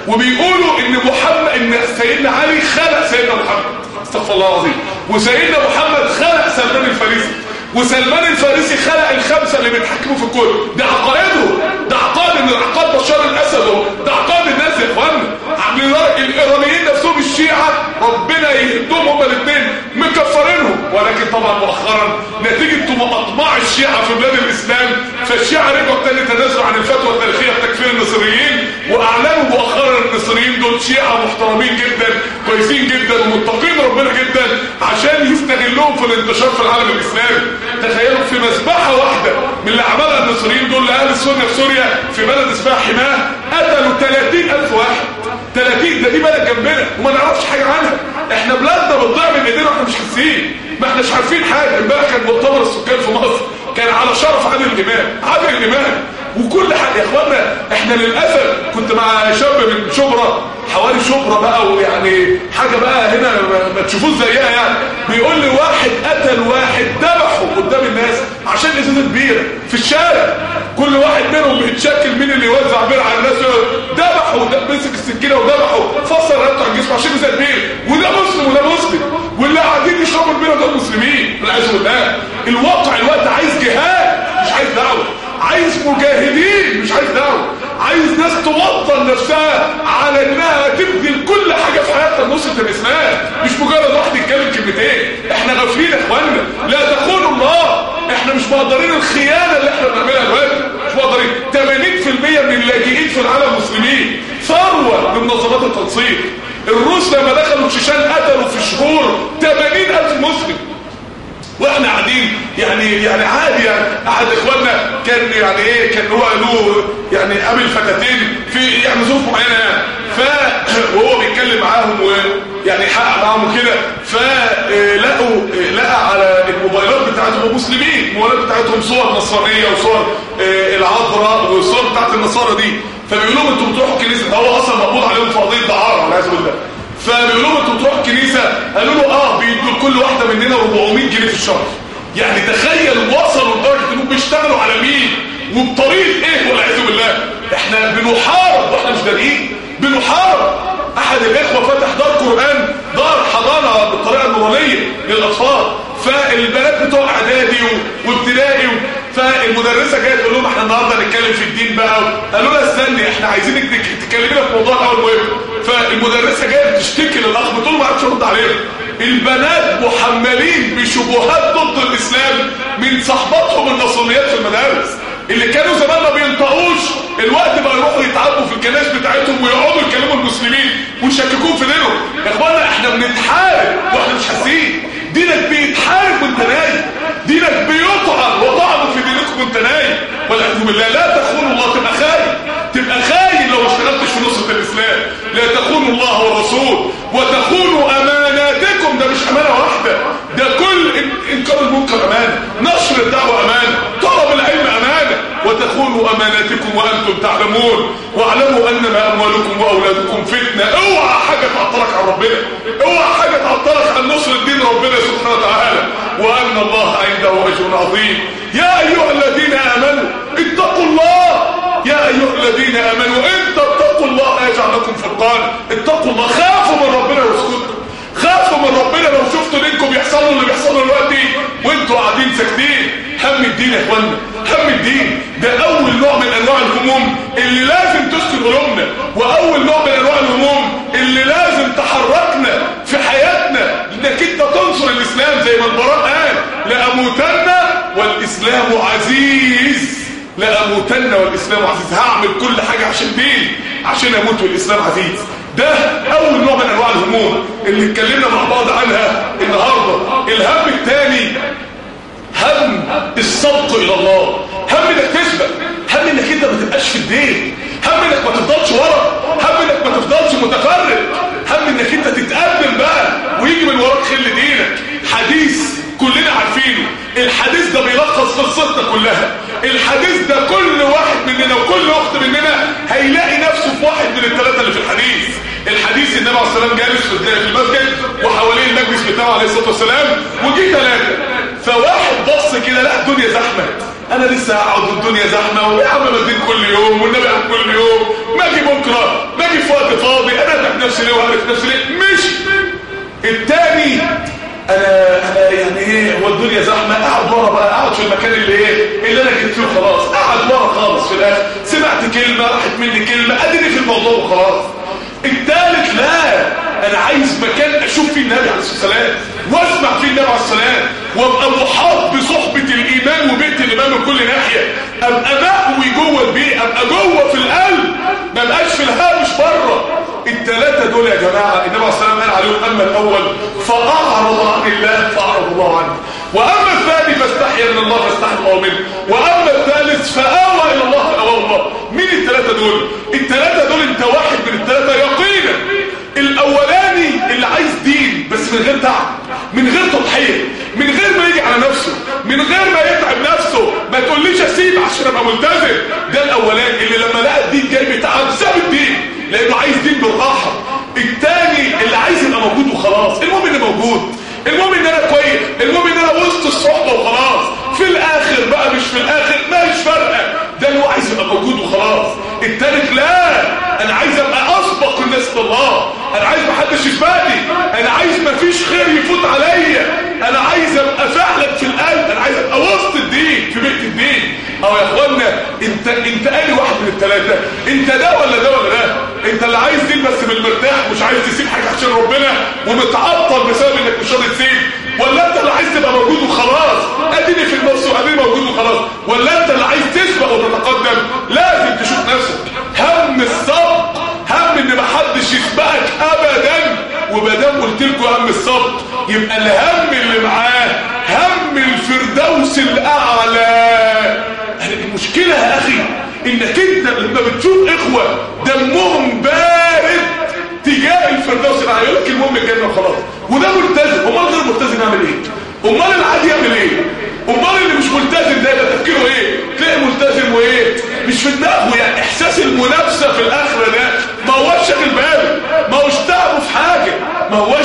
Speaker 3: وبيقولوا ان سيدنا علي خلق سيدنا محمد، استغفر الله العظيم، وسيدنا محمد خلق سلمان الفارسي، وسلمان الفارسي خلق الخمسه اللي بيتحكموا في الكون. ده عقائدهم، ده عقائد من عقائد بشار الاسد، ده عقائد الناس يا اخوانا. عاملين الايرانيين نفسهم الشيعه ربنا يهدهم هما الاثنين مكفرينهم، ولكن طبعا مؤخرا نتيجه اطماع الشيعه في بلاد الاسلام فالشيعه رجعوا تاني تنازلوا عن الفتوى التاريخيه بتكفير النصريين، واعلنوا مؤخرا النصريين دول شيعه محترمين جدا كويسين جدا ومتقين ربنا جدا عشان يستغلوهم في الانتشار في العالم الاسلامي. تخيلوا في مذبحه واحده من اللي عملها النصريين دول لاهل السنه في سوريا في بلد اسمها حماه قتلوا 30,000 واحد. 30 ده دي بلد جنبنا وما نعرفش حاجه عنها. احنا بلادنا بتضيع من ايدينا واحنا مش حاسين، ما احناش عارفين حاجه. امبارح كان مؤتمر السكان في مصر كان على شرف عادل امام وكل حاجه يا اخوانا. احنا للاسف كنت مع شاب من شبرا، حوالي شبرا بقى، ويعني حاجه بقى هنا ما تشوفوش زيها يعني. بيقول لي واحد قتل واحد ذبحه قدام الناس عشان ازازه بيره في الشارع، كل واحد منهم بيتشكل مين اللي يوزع بيره على الناس، ذبحه مسك السكينه وذبحه فصل رقبته على الجسم عشان ازازه بيره، وده مسلم وده مسلم، واللي قاعدين يشربوا البيره دول مسلمين والعياذ بالله. الواقع الوقت عايز جهاد مش عايز دعوه، عايز مجاهدين مش عايز دعوه، عايز ناس توطن نفسها على انها تبذل كل حاجه في حياتها لنصره الاسلام، مش مجرد واحد يتكلم كلمتين. احنا غافلين يا اخوانا، لا تخونوا الله. احنا مش مقدرين الخيانه اللي احنا بنعملها دلوقتي، مش مقدرين. 80% من اللاجئين في العالم مسلمين، ثروه من منظمات التنصير. الروس لما دخلوا تشيشان قتلوا في شهور 80,000 مسلم، واحنا قاعدين يعني عادي. يعني احد اخواننا كان يعني ايه، كان هو له يعني قابل فتاتين في يعني ظروف معينه يعني، وهو بيتكلم معاهم ويعني حقق معاهم كده، لقى على الموبايلات بتاعتهم مسلمين، الموبايلات بتاعتهم صور نصرانيه وصور العذراء والصور بتاعت النصارى دي. فبيقول لهم انتوا بتروحوا الكنيسه، هو اصلا مقبوض عليهم في قضيه دعاره والعياذ بالله. فبيقول لهم انتوا بتروحوا الكنيسه، قالوا له بيدوا لكل واحده مننا 400 جنيه في الشهر. يعني تخيل وصلوا لدرجه انهم بيشتغلوا على مين وبطريقه ايه والعياذ بالله. احنا بنحارب واحنا مش دارين، بنحارب. احد الاخوه فتح دار قران، دار حضانه بالطريقه النورانيه للاطفال، فالبنات بتوع اعدادي وابتدائي، فالمدرسه جايه تقول لهم احنا النهارده هنتكلم في الدين بقى. قالوا لها استني احنا عايزينك تكلمينا في موضوع الاول مهم. فالمدرسه جايه بتشتكي للاخ بتقول له ما عرفتش ارد عليها. البنات محملين بشبهات ضد الاسلام من صحباتهم النصرانيات في المدارس، اللي كانوا زمان ما بينطقوش الوقت بقى يروحوا يتعبوا في الكنائس بتاعتهم ويقعدوا يكلموا المسلمين ويشككون في دينهم. يا اخوانا احنا بنتحارب واحنا مش حاسين. دينك بيتحارب وانت نايم، دينك بيطعن وطعنوا في دينكم وانت نايم والعياذ بالله. لا تخونوا الله، تبقى خاين لو ما اشتغلتش في نصرة الاسلام. لا تخونوا الله والرسول وتخونوا اماناتكم. ده مش امانه واحده، ده كل انكار المنكر امانه، نشر الدعوه امانه، طلب العلم امانه. وتخونوا اماناتكم وانتم تعلمون واعلموا انما اموالكم واولادكم فتنه. اوعى حاجه تعطلك عن ربنا، اوعى حاجه تعطلك عن نصر الدين ربنا سبحانه وتعالى، وان الله عنده اجر عظيم. يا ايها الذين امنوا اتقوا الله، يا ايها الذين امنوا ان تتقوا الله يجعل لكم فرقانا. اتقوا الله، خافوا من ربنا واسكتوا، خافوا من ربنا. لو شفتوا دينكم بيحصلوا اللي بيحصلوا دلوقتي وانتوا قاعدين ساكتين. هم الدين يا اخوانا، هم الدين ده اول نوع من انواع الهموم اللي لازم تسكن قلوبنا، واول نوع من انواع الهموم اللي لازم تحركنا في حياتنا، انك انت تنصر الاسلام زي ما البراء قال لأموتن والاسلام عزيز. لأموتن والاسلام عزيز، هعمل كل حاجه عشان دين، عشان اموت والاسلام عزيز. ده اول نوع من انواع الهموم اللي اتكلمنا مع بعض عنها النهارده. الهم الثاني هم السبق الى الله، هم انك تسبق، هم انك انت ما تبقاش في الدين، هم انك ما تفضلش ورا، هم انك ما تفضلش متفرد، هم انك انت تتقدم بقى ويجي من وراك خل دينك. حديث كلنا عارفينه، الحديث ده بيلخص قصتنا كلها. الحديث ده كل واحد مننا وكل اخت مننا هيلاقي نفسه في واحد من الثلاثه اللي في الحديث. الحديث النبي عليه الصلاه والسلام جالس في المسجد وحواليه المجلس بتاعه عليه الصلاه والسلام، وجي ثلاثه فواحد بص كده لا الدنيا زحمه، انا لسه هقعد والدنيا زحمه، ويا عم مدين كل يوم والنبي عم كل يوم، ما اجي بكره، ما اجي في وقت فاضي، انا اتعب نفسي ليه وهلك نفسي ليه؟ مشي. التاني انا يعني ايه، هو الدنيا زحمه، اقعد ورا بقى، اقعد في المكان اللي انا جيت فيه خلاص، اقعد ورا خالص. في الاخر سمعت كلمه راحت مني كلمه، اديني في الموضوع وخلاص. الثالث لا، انا عايز مكان اشوف فيه النبي عليه الصلاه والسلام واسمع فيه النبي عليه الصلاه والسلام، وابقى محاط بصحبه الايمان وبيت الايمان من كل ناحيه، ابقى مأوي جوه البيت، ابقى جوه في القلب، ما بقاش في الهامش بره. الثلاثه دول يا جماعه النبي عليه الصلاه والسلام قال عليهم: اما الاول فاعرض عن الله فاعرض الله عنه، واما الثاني فاستحيا من الله فاستحيا الله منه، واما الثالث فاوى الى الله فاوى الله. مين الثلاثه دول؟ الثلاثه دول انت واحد من الثلاثه يقينا. الاولاني اللي عايز دين بس من غير تعب، من غير تضحيه، من غير ما يجي على نفسه، من غير ما يتعب نفسه، ما تقوليش اسيب عشان ابقى ملتزم. ده الاولاني اللي لما لقى الدين جاي بتعب ساب الدين لانه عايز دين بالراحه. الثاني اللي عايز يبقى موجود وخلاص، المهم اني موجود، المهم ان انا كويس، المهم ان انا وسط الصحبه وخلاص، في الاخر بقى مش في الاخر مش فارقه، ده اللي هو عايز يبقى موجود وخلاص. الثالث لا، انا عايز ابقى اسبق الناس لله، انا عايز محدش يسبقني، انا عايز مفيش خير يفوت عليا، انا عايز ابقى فعلا في القلب، انا عايز ابقى وسط الدين في بيت الدين. او يا اخوانا انت قال واحد من الثلاثه، انت ده ولا ده ولا ده؟ انت اللي عايز دين بس بالمرتاح، مش عايز تسيب حاجه عشان ربنا ومتعطل بسبب انك مش راضي تسيب، ولا انت اللي عايز تبقى موجود وخلاص، اديني في النص واديني موجود وخلاص، ولا انت اللي عايز تسبق وتتقدم؟ لازم تشوف نفسك. هم السبق، هم ان محدش يسبقك ابدا. ومادام قلت لكم هم السبق، يبقى الهم اللي معاه هم الفردوس الاعلى. المشكله يا اخي انك انت لما بتشوف اخوه دمهم بارد تجاه الفردوس الاعلى، يقول لك المهم الجنه وخلاص، وده ملتزم. امال غير ملتزم يعمل ايه؟ امال العادي يعمل ايه؟ امال اللي مش ملتزم ده يبقى تفكيره ايه؟ تلاقي ملتزم وايه؟ مش في دماغه، يعني احساس المنافسه في الاخره ده ما هوش شاغل باله، ما هوش تعبه في حاجه، ما هوش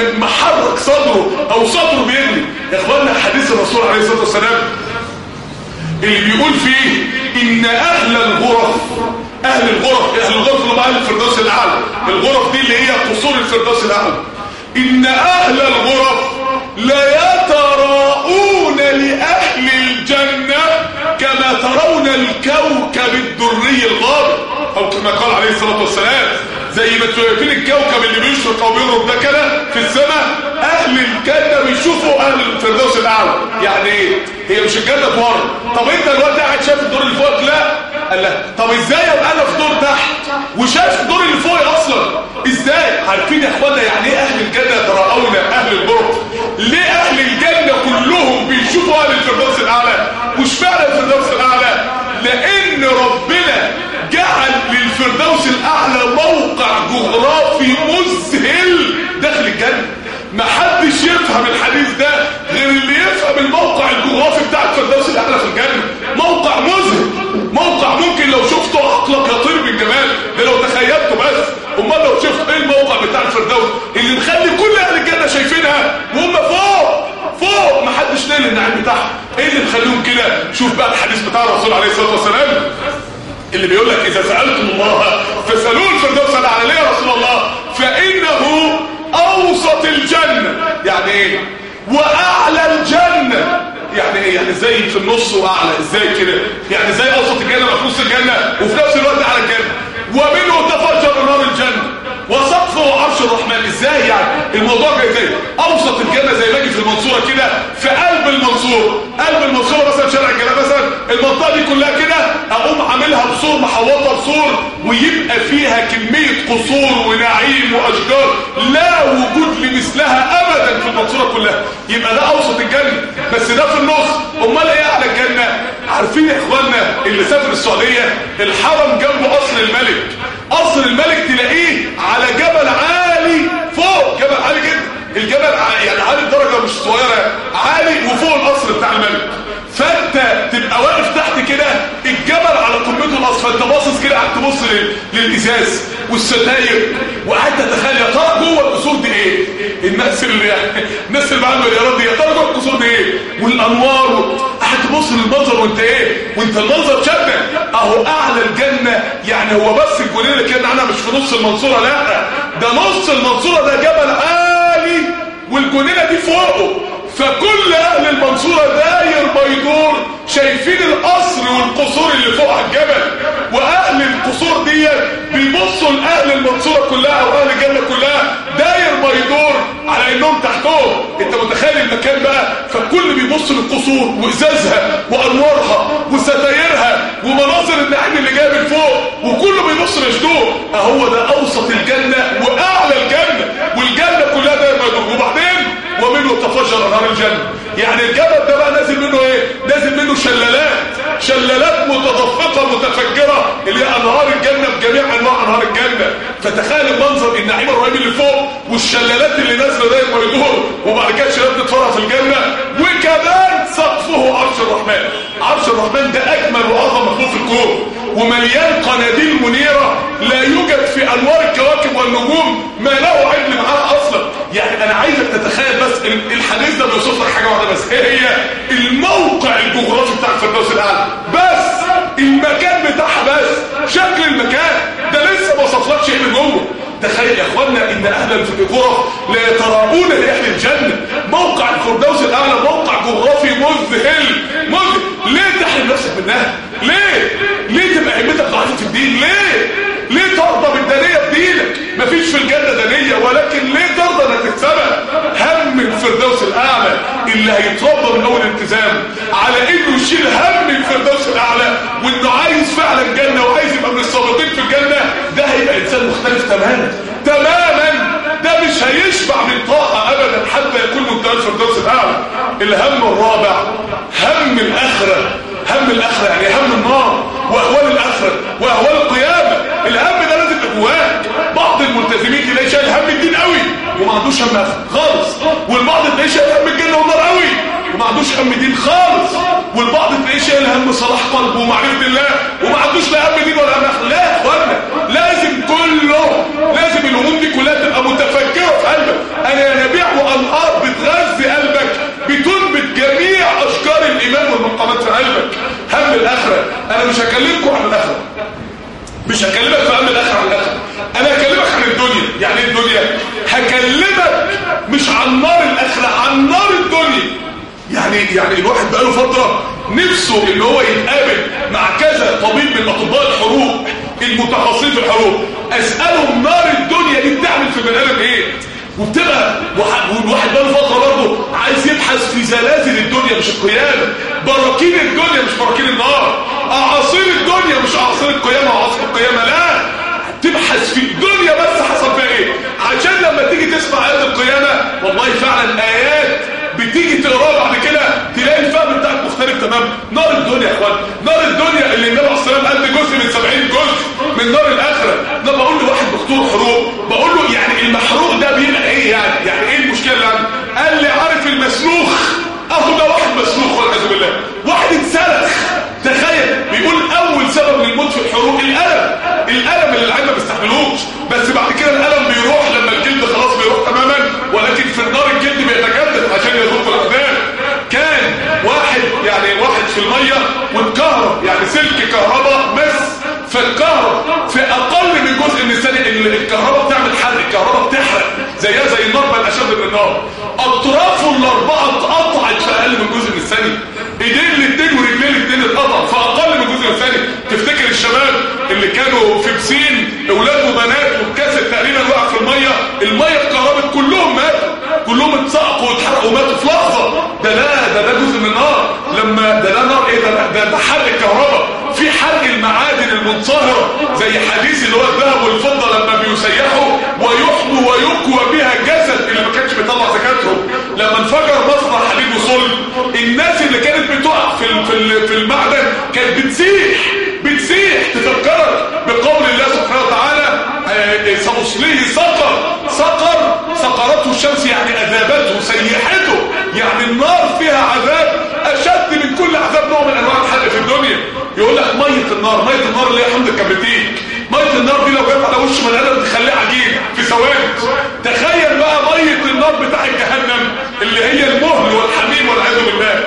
Speaker 3: محرك صدره او صدره بيجري. يا اخوانا حديث الرسول عليه الصلاه والسلام اللي بيقول فيه ان اهل الغرف اللي هم اهل الفردوس الاعلى، الغرف دي اللي هي قصور الفردوس الاعلى، ان اهل الغرف لا يتراءون لاهل الجنه كما ترون الكوكب الدري الغابر، او كما قال عليه الصلاه والسلام، زي ما شايفين الكوكب اللي بيشرق او بيغرب ده كده في السماء، اهل الجنه بيشوفوا اهل الفردوس الاعلى. يعني ايه؟ هي مش الجنه بره. طب انت دلوقتي قاعد شايف الدور اللي فوق؟ لا. قال لا. طب ازاي ابقى انا في دور تحت وشايف الدور اللي فوق اصلا؟ ازاي؟ عارفين يا اخوانا يعني ايه اهل الجنه يتراءون اهل الغرف؟ ليه اهل الجنه كلهم بيشوفوا اهل الفردوس الاعلى؟ وش معنى الفردوس الاعلى؟ لان ربنا جعل للفردوس الاعلى موقع جغرافي مذهل داخل الجنه. محدش يفهم الحديث ده غير اللي يفهم الموقع الجغرافي بتاع الفردوس الاعلى في الجنه. موقع مذهل، موقع ممكن لو شفته عقلك يطير من جمال، ده لو تخيلته بس. امال لو شفت ايه الموقع بتاع الفردوس اللي مخلي كل اهل الجنه شايفينها وهم فوق محدش نايل النعيم بتاعها؟ ايه اللي مخليهم كده؟ شوف بقى الحديث بتاع الرسول عليه الصلاه والسلام اللي بيقول لك اذا سالتم الله فاسالوه الفردوس الاعلى. ليه يا رسول الله؟ فانه اوسط الجنه. يعني ايه؟ واعلى الجنه. يعني ايه؟ يعني زي في النص واعلى. ازاي كده؟ يعني زي اوسط الجنه في نص الجنه وفي نفس الوقت اعلى الجنه. ومنه تفجر نار الجنه وسقفه عرش الرحمن. ازاي يعني؟ الموضوع جاي زي اوسط الجنه، زي ما اجي في المنصوره كده في قلب المنصوره مثلا شارع الجلاء مثلا، المنطقه دي كلها كده اقوم عاملها بسور، محوطه بسور، ويبقى فيها كميه قصور ونعيم واشجار لا وجود لمثلها ابدا في المنصوره كلها. يبقى ده اوسط الجنه، بس ده في النص. امال ايه اعلى الجنه؟ عارفين يا اخوانا اللي سافر السعوديه، الحرم جنبه قصر الملك. قصر الملك تلاقيه على جبل عالي فوق، جبل عالي جدا، الجبل يعني عالي بدرجه مش صغيره، عالي وفوق القصر بتاع الملك. فانت تبقى واقف تحت كده، الجبل على قمته القصر، فانت باصص كده قاعد تبص للازاز والستاير، وقاعد تتخيل يا ترى جوه القصور دي ايه؟ الناس اللي معاهم مليارات دي يا ترى جوه القصور دي ايه؟ والانوار، قاعد تبص للمنظر وانت وانت المنظر شدك. اهو اعلى الجنه، يعني هو بس الجنينه اللي كان عنها مش في نص المنصوره، لا ده نص المنصوره ده جبل عالي والجنينه دي فوقه. فكل اهل المنصورة داير بيدور شايفين القصر والقصور اللي فوق على الجبل، واهل القصور دي بيبصوا لاهل المنصورة كلها او اهل الجنة كلها داير بيدور على انهم تحتهم. انت متخيل المكان بقى؟ فالكل بيبص للقصور وازازها وانوارها وستايرها ومناظر النعيم اللي جاي من فوق، وكله بيبص لشدوه. اهو ده اوسط الجنة واعلى الجنة، والجنة كلها داير بيدور. وبعدين ومنه تفجر انهار الجنة. يعني الجبل ده بقى نازل منه نازل منه شلالات متدفقة متفجرة اللي هي انهار الجنة بجميع انواع انهار الجنة. فتخيل المنظر، النعيم الرهيب اللي فوق والشلالات اللي نازله داير ما يدور، وبعد كده الشلالات بتتفرع في الجنة. وكمان سقفه عرش الرحمن. عرش الرحمن ده اجمل واعظم مخلوق في الكون، ومليان قناديل منيرة لا يوجد في انوار الكواكب والنجوم ما له عدل معاه اصلا. يعني انا عايزك تتخيل بس الحديث ده بيوصف لك حاجه واحده بس، ايه هي؟ الموقع الجغرافي بتاع الفردوس الاعلى، بس المكان بتاعها، بس شكل المكان ده لسه ما وصفلكش ايه من جوه. تخيل يا اخوانا ان اهل الغرف لا يتراءون لاهل الجنه. موقع الفردوس الاعلى موقع جغرافي مذهل. ليه تحرم نفسك منها؟ ليه تبقى همتك ضعيفه في الدين؟ ليه ترضى بالدنيه بدينك؟ مفيش في الجنه دنيه، ولكن ليه ترضى انك تكسبها؟ هم الفردوس الاعلى اللي هيتربى من اول التزام على انه يشيل هم الفردوس الاعلى وانه عايز فعلا جنه وعايز يبقى من السابقين في الجنه، ده هيبقى انسان مختلف تماما. ده مش هيشبع من طاعه ابدا حتى يكون منتهى الفردوس الاعلى. الهم الرابع هم الاخره. يعني هم النار واهوال الاخره واهوال القيامه. الهم ده لازم يبقى جواك. بعض الملتزمين تلاقيه شايل هم الدين قوي وما عندوش هم اخره خالص، والبعض تلاقيه شايل هم الجنه والنار قوي وما عندوش هم دين خالص، والبعض تلاقيه شايل هم صلاح قلبه ومعرفه الله وما عندوش لا هم دين ولا هم اخره. لا يا اخوانا، لازم الهموم دي كلها تبقى متفجره في قلبك. انا ينابيع وانهار بتغذي قلبك، بتنبت جميع اشجار الايمان والمقامات في قلبك. هم الاخره. انا مش هكلمكم عن الاخره، مش هكلمك في هم الاخره عن الاخره، انا هكلمك عن الدنيا. يعني ايه الدنيا؟ هكلمك مش عن نار الاخره، عن نار الدنيا. يعني الواحد بقاله فتره نفسه ان هو يتقابل مع كذا طبيب من اطباء الحروق المتخصصين في الحروق، اسالهم نار الدنيا دي بتعمل في البني ادم ايه؟ وبتبقى والواحد بقاله فتره برضه عايز يبحث في زلازل الدنيا مش القيامه، براكين الدنيا مش براكين النار، اعاصير الدنيا مش اعاصير القيامه وعصر القيامه. لا، تبحث في الدنيا بس حصل فيها ايه، عشان لما تيجي تسمع ايات القيامه والله فعلا ايات بتيجي تقراها بعد كده تلاقي الفهم بتاعك مختلف تماما. نار الدنيا يا اخوان، نار الدنيا اللي النبي عليه الصلاه والسلام قال جزء من 70 جزء من نار الاخره. انا بقول لواحد دكتور حروق، بقول له يعني المحروق ده بيبقى ايه؟ يعني ايه المشكله اللي عنده؟ قال لي عارف المسلوخ؟ اهو ده واحد مسلوخ والعياذ بالله، واحد اتسلخ. تخيل، بيقول اول سبب للموت في الحروق الالم اللي العين ما بيستحملوش، بس بعد كده الالم بيروح لما الجلد خلاص بيروح تماما، ولكن في النار الجلد بيتجدد عشان يذوق العذاب. كان واحد في الميه واتكهرب، يعني سلك كهرباء مس، فالكهرباء في اقل من جزء من الثانيه الكهرباء بتعمل حرق، الكهرباء بتحرق زيها زي النار بل اشد من النار. اطرافه الاربعه اتقطعت في اقل من جزء من الثانيه، ايدين الاثنين ورجلين الاثنين اتقطعوا في اقل من جزء من الثانيه. تفتكر الشباب اللي كانوا في بسين اولاد وبنات والكاسه تقريبا وقع في الميه اتكهربت، كلهم ماتوا، كلهم اتسقطوا واتحرقوا وماتوا في لحظه. ده جزء من النار. لما ده نار ايه؟ ده حرق الكهرباء. في حرق المعادن المنصهره زي حديث اللي هو الذهب والفضه لما بيسيحوا ويحموا ويكوى بها جسد اللي ما كانش بيطلع زكاتهم. لما انفجر مصنع حديد وصلب، الناس اللي كانت بتقع في المعدن كانت بتسيح تفكرك بقول الله سبحانه وتعالى سأصليه سقرته الشمس، يعني أذابته سيحته. يعني النار فيها عذاب أشد من كل عذاب نوع من أنواع الحرق في الدنيا. يقول لك مية النار اللي هي حمض الكبريتيك، مية النار دي لو جت على وش من آدم تخليه عجين في ثواني. تخيل بقى مية النار بتاع جهنم اللي هي المهل والحميم والعياذ بالله،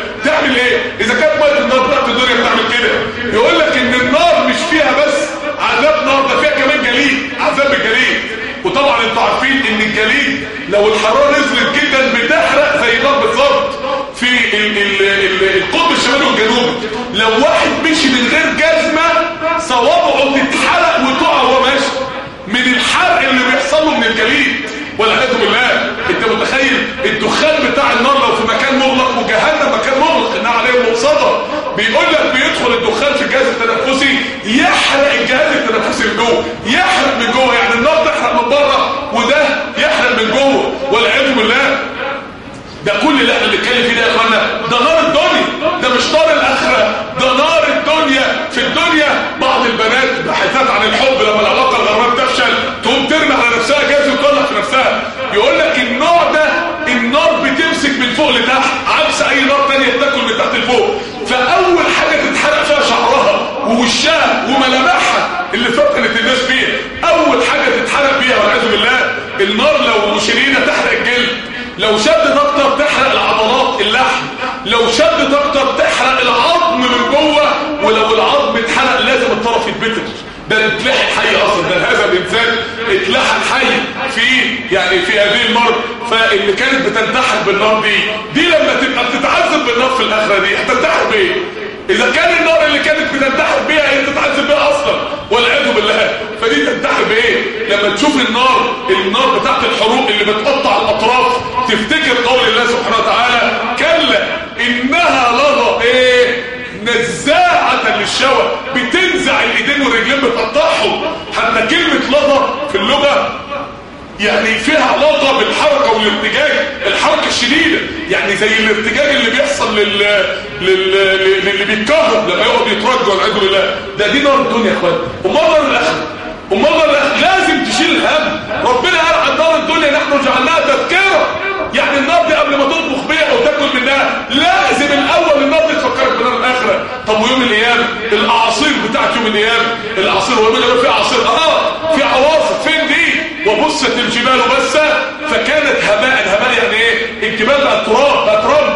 Speaker 3: بتعمل ايه؟ اذا كانت ميه النار بتاعت الدنيا بتعمل كده. يقول لك ان النار مش فيها بس عذاب نار، ده فيها كمان جليد، عذاب الجليد. وطبعا انتوا عارفين ان الجليد لو الحراره نزلت جدا بتحرق زي النار بالظبط. في القطب الشمالي والجنوبي لو واحد مشي من غير جزمه صوابعه تتحرق وتقع وهو ماشي من الحرق اللي بيحصل له من الجليد والعياذ بالله. انت متخيل الدخان بتاع النار لو في مكان مغلق، وجهنم مكان مغلق انها عليه مقصده، بيقول لك بيدخل الدخان في الجهاز التنفسي يحرق الجهاز التنفسي من جوه، يحرق من جوه. يعني النار تحرق من بره وده يحرق من جوه والعياذ بالله. ده كل اللي احنا بنتكلم فيه ده يا اخوانا ده نار الدنيا، ده مش نار الاخره، ده نار الدنيا. في الدنيا بعض البنات باحثات عن الحب لما العلاقه الغرام تفشل تقوم ترمي على نفسها جاز وتطلق في نفسها. يقول لك النوع ده النار بتمسك من فوق لتحت عكس اي نار ثانيه بتاكل من تحت لفوق. فاول حاجه تتحرق فيها شعرها ووشها وملامحها اللي فتنت الناس فيها، اول حاجه تتحرق بيها والعياذ بالله. النار لو شرينه تحرق الجلد، لو شدت اكتر تحرق العضلات اللحم، لو شدت اكتر تحرق العظم من جوه، ولو العظم اتحرق لازم الطرف يتبتر. ده اتلحق حي اصلا، ده هذا الانسان اتلحق حي في هذه النار. فاللي كانت بتنتحر بالنار دي لما تبقى بتتعذب بالنار في الاخره دي هتنتحر بايه؟ اذا كان النار اللي كانت بتنتحر بيها هي تتعذب بيها اصلا والعياذ بالله، فدي تنتحر بايه؟ لما تشوف النار بتاعت الحروق اللي بتقطع الاطراف تفتكر قول الله سبحانه وتعالى كلا انها لظى نزاعة للشوى، بتنزع الايدين والرجلين بتقطعهم. حتى كلمة لظى في اللغة يعني فيها علاقة بالحركة والارتجاج، الحركة الشديدة، يعني زي الارتجاج اللي بيحصل للي بيتكهرب لما يقعد يترجى والعياذ بالله. دي نار الدنيا يا اخوان. امال نار الاخره لازم تشيل الهم. ربنا قال عن نار الدنيا نحن جعلناها تذكره، يعني النار دي قبل ما تطبخ بيها او تاكل منها لازم الاول النار دي تفكرك بنار الاخره. طب ويوم القيامه الاعاصير بتاعت يوم القيامه، الاعاصير هو اللي في اعاصير في عواصف فين دي؟ وبست الجبال بسة فكانت هباء يعني ايه؟ الجبال بقى تراب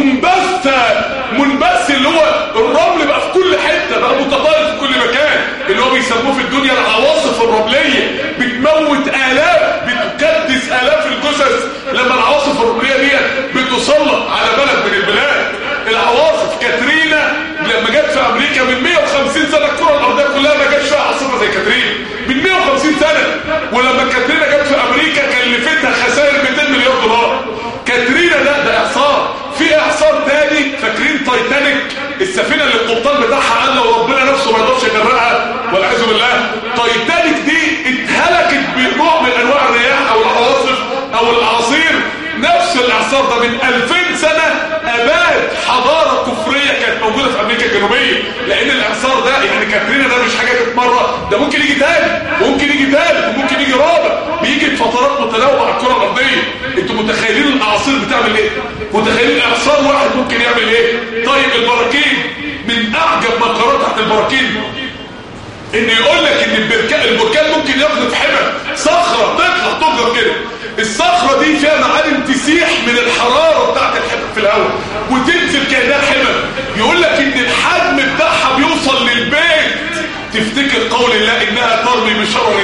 Speaker 3: منبث اللي هو الرمل بقى في كل حته، بقى متطاير في كل مكان، اللي هو بيسموه في الدنيا العواصف الرمليه، بتموت الاف، بتكدس الاف الجثث لما العواصف الرمليه دي بتسلط على بلد من البلاد. العواصف كاترينا لما جت في امريكا من 150 سنه الكره الارضيه كلها ما جاتش فيها عاصفه زي كاترينا من 150 سنه، ولما كاترينا جت في امريكا كلفتها خسائر 200 مليار دولار. كاترينا ده اعصار. في اعصار تاني فاكرين تايتانيك، السفينه اللي القبطان بتاعها قال لو ربنا نفسه ما يقدرش يغرقها والعياذ بالله. تايتانيك دي اتهلكت بنوع من انواع الرياح او العواصف او الاعاصير. نفس الاعصار ده من 2000 سنه اباد حضاره كفريه كانت موجوده في امريكا الجنوبيه، لان الاعصار ده يعني كاترينا ده مش حاجه جت مره، ده ممكن يجي تاني وممكن يجي ثالث وممكن يجي رابع، بيجي بفترات متنوعه على الكره الارضيه. انتوا متخيلين الاعاصير بتعمل ايه؟ متخيلين اعصار واحد ممكن يعمل ايه؟ طيب البراكين، من اعجب ما قرات تحت البراكين ان يقول لك ان البركان ممكن يقذف حمم، صخره تطلع تضرب كده، الصخره دي فيها معادن تسيح من الحراره بتاعت الحمم في الهواء وتنزل كانها حمم. يقول لك ان الحجم بتاعها بيوصل للبيت. تفتكر قول الله انها ترمي بشرر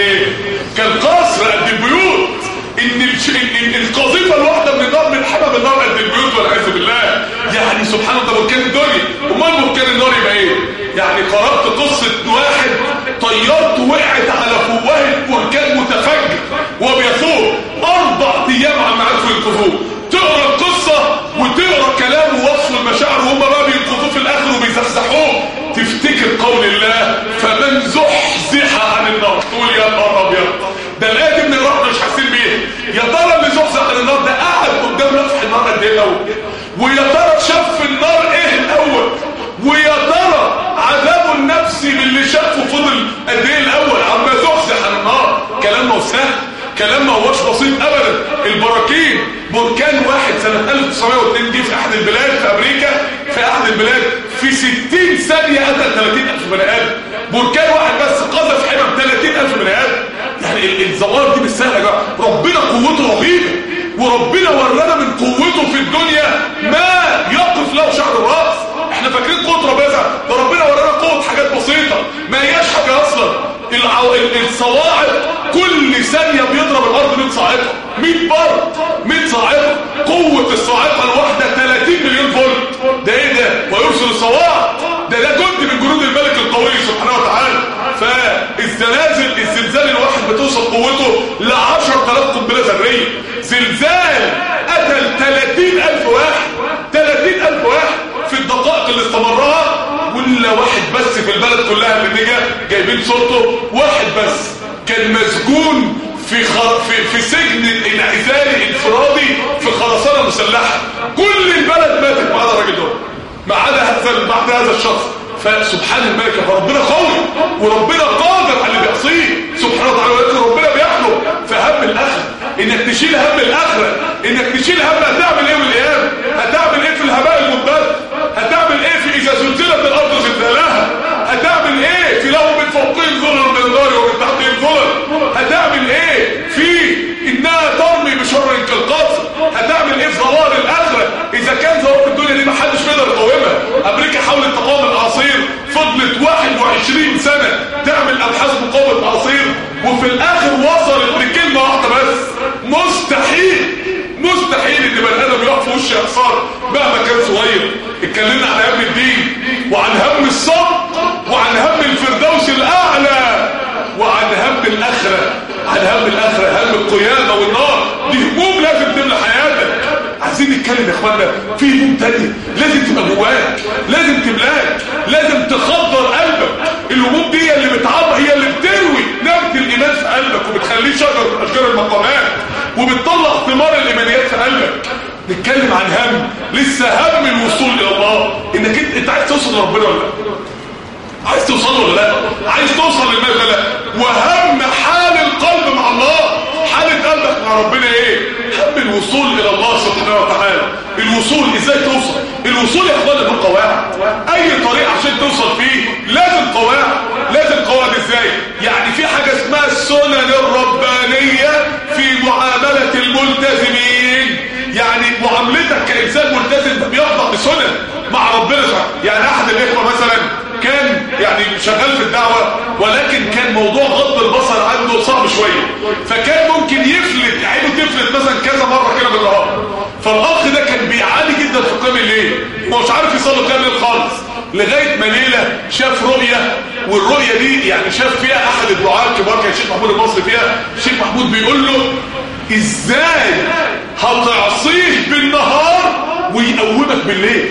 Speaker 3: كالقصر قد البيوت، ان القذيفه الواحده من النار من حمم النار قد البيوت والعياذ بالله. يعني سبحان الله بركان الدنيا. امال بركان النار يبقى ايه؟ يعني قرات قصه واحد طيارته وقعت على فوهه بركان متفجر وبيفوق 4 ايام على ما عرفوا ينقذوه. تقرا القصه وتقرا كلام ووصف المشاعر وهم بقى بينقذوه في الاخر وبيزحزحوه، تفتكر قول الله فمن زحزح عن النار تقول يا نهار ابيض. ده الايه دي بنقراها مش حاسين بيها. يا ترى اللي زحزح عن النار ده قاعد قدام نفح النار قد ايه الاول؟ ويا ترى شاف النار ايه الاول؟ ويا ترى عذابه النفسي باللي شافه فضل قد ايه الاول عما زحزح عن النار؟ كلام ما هو سهل، كلام ما هوش بسيط ابدا. البراكين بركان واحد سنه 1902 جه في احد البلاد في امريكا، في احد البلاد في 60 ثانيه قتل 30,000 بني ادم. بركان واحد بس قذف حمم 30,000 بني ادم. يعني الظواهر دي مش سهله يا جماعه، ربنا قوته رهيبه، وربنا ورانا من قوته في الدنيا ما يقف له شعر بس في البلد كلها اللي نجا جايبين صورته، واحد بس كان مسجون في سجن انعزالي انفرادي في خرسانه مسلحه. كل البلد ماتت ما عدا الراجل ده، ما عدا هذا الشخص. فسبحان الملك، فربنا قوي وربنا قادر على اللي بيعصيه سبحانه وتعالى، ولكن ربنا بيحلم. فهم الاخره، انك تشيل هم الاخره، انك تشيل هم هتعمل ايه والقيامه، هتعمل ايه في الهباء المنبث، هتعمل ايه في اذا زلزلت الارض زلزالها، هتعمل ايه في له من فوقهم ظلل من النار ومن تحتهم ظلل، هتعمل ايه في انها ترمي بشر كالقصر، هتعمل ايه في ظواهر الاخره اذا كان ظواهر الدنيا دي ما حدش بيقدر يقاومها. امريكا حاولت تقاوم الاعاصير، فضلت 21 سنه تعمل ابحاث مقاومه الاعاصير، وفي الاخر وصلت لكلمه واحده بس: مستحيل ان بني ادم يقف في وش اعصار مهما كان صغير. اتكلمنا عن هم الدين وعن هم الصبر وعن هم الفردوس الاعلى وعن هم الاخره، هم القيامه والنار. دي هموم لازم تملى حياتك. عايزين نتكلم يا اخوانا في هموم تانية لازم تبقى جواك، لازم تملاك، لازم تخضر قلبك. الهموم دي اللي بتعبر، هي اللي بتروي نبت الايمان في قلبك وبتخليه شجر من اشجار المقامات وبتطلع ثمار الايمانيات في قلبك. نتكلم عن هم، لسه هم الوصول الى الله. انك انت عايز توصل لربنا ولا لا؟ عايز توصل ولا لا؟ عايز توصل للمال ولا لا؟ وهم حال القلب مع الله، حالة قلبك مع ربنا ايه؟ هم الوصول الى الله سبحانه وتعالى. الوصول ازاي توصل؟ الوصول يا اخوانا بالقواعد. اي طريق عشان توصل فيه لازم قواعد. لازم قواعد ازاي؟ يعني في حاجة اسمها السنن الربانية في معاملة الملتزمين. يعني معاملتك كإنسان ملتزم بيخضع بسنن مع ربنا. يعني احد الاخوة مثلا كان يعني شغال في الدعوة، ولكن كان موضوع غض البصر عنده صعب شوية، فكان ممكن يفلت عينه تفلت مثلا كذا مرة كده بالنهار. فالاخ ده كان بيعاني جدا في قيام الليل، ومش عارف يصلي قيام الليل خالص، لغاية ما ليلة شاف رؤية، والرؤية دي يعني شاف فيها احد الدعاة الكبار كان الشيخ محمود المصري فيها. الشيخ محمود بيقول له: ازاي هتعصيه بالنهار ويقومك بالليل؟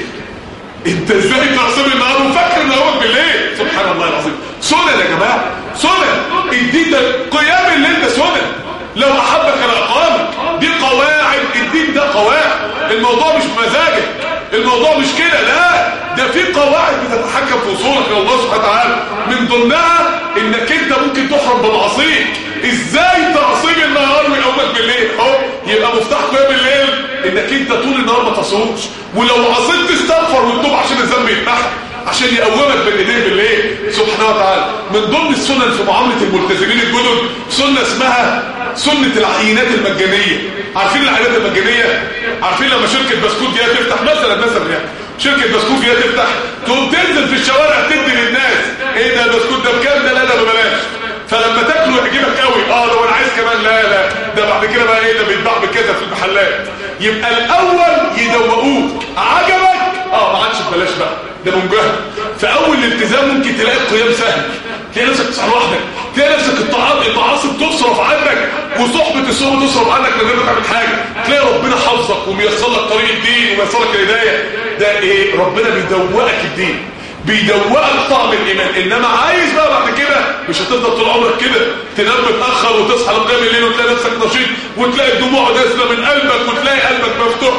Speaker 3: انت ازاي تعصيه بالنهار وفاكر ان يقومك بالليل؟ سبحان الله العظيم. سنن يا جماعه، سنن. الدين ده قيام الليل ده سنن. لو احبك لاقامك، دي قواعد. الدين ده قواعد. الموضوع مش بمزاجك، الموضوع مش كده، لا، ده في قواعد بتتحكم في وصولك الى الله سبحانه وتعالى. من ضمنها انك انت ممكن تحرم بمعصيك. ازاي تعصيه بالنهار ويقومك بالليل؟ اهو يبقى مفتاح قيام الليل انك انت طول النهار ما تصومش، ولو عصيت تستغفر وتتوب عشان الذنب يتمحى، عشان يقومك بالايدين بالليل سبحانه وتعالى. من ضمن السنن في معامله الملتزمين الجدد سنه اسمها سنه العينات المجانيه. عارفين العينات المجانيه؟ عارفين لما شركه بسكوت دي تفتح مثلا يعني شركه بسكوت دي تفتح، تقوم تنزل في الشوارع تدي للناس: ايه ده البسكوت ده بكام؟ ده لا ده ببلاش. فلما تاكله يعجبك قوي، لو انا عايز كمان، لا ده بعد كده بقى ايه، ده بيتباع بكده في المحلات. يبقى الاول يدوقوك، عجبك ما عادش ببلاش بقى، ده مجهد. فاول الالتزام ممكن تلاقي القيام سهل، تلاقي نفسك تصحى لوحدك، تلاقي نفسك المعاصي تصرف عنك وصحبه السوء تصرف عنك من غير ما تعمل حاجه، تلاقي ربنا حافظك وميسر لك طريق الدين وميسر لك الهدايه. ده ايه؟ ربنا بيدوقك الدين، بيدوقك طعم الايمان. انما عايز بقى بعد كده مش هتفضل طول عمرك كده تنام متاخر وتصحى لقيام الليل وتلاقي نفسك نشيط وتلاقي الدموع نازله من قلبك وتلاقي قلبك مفتوح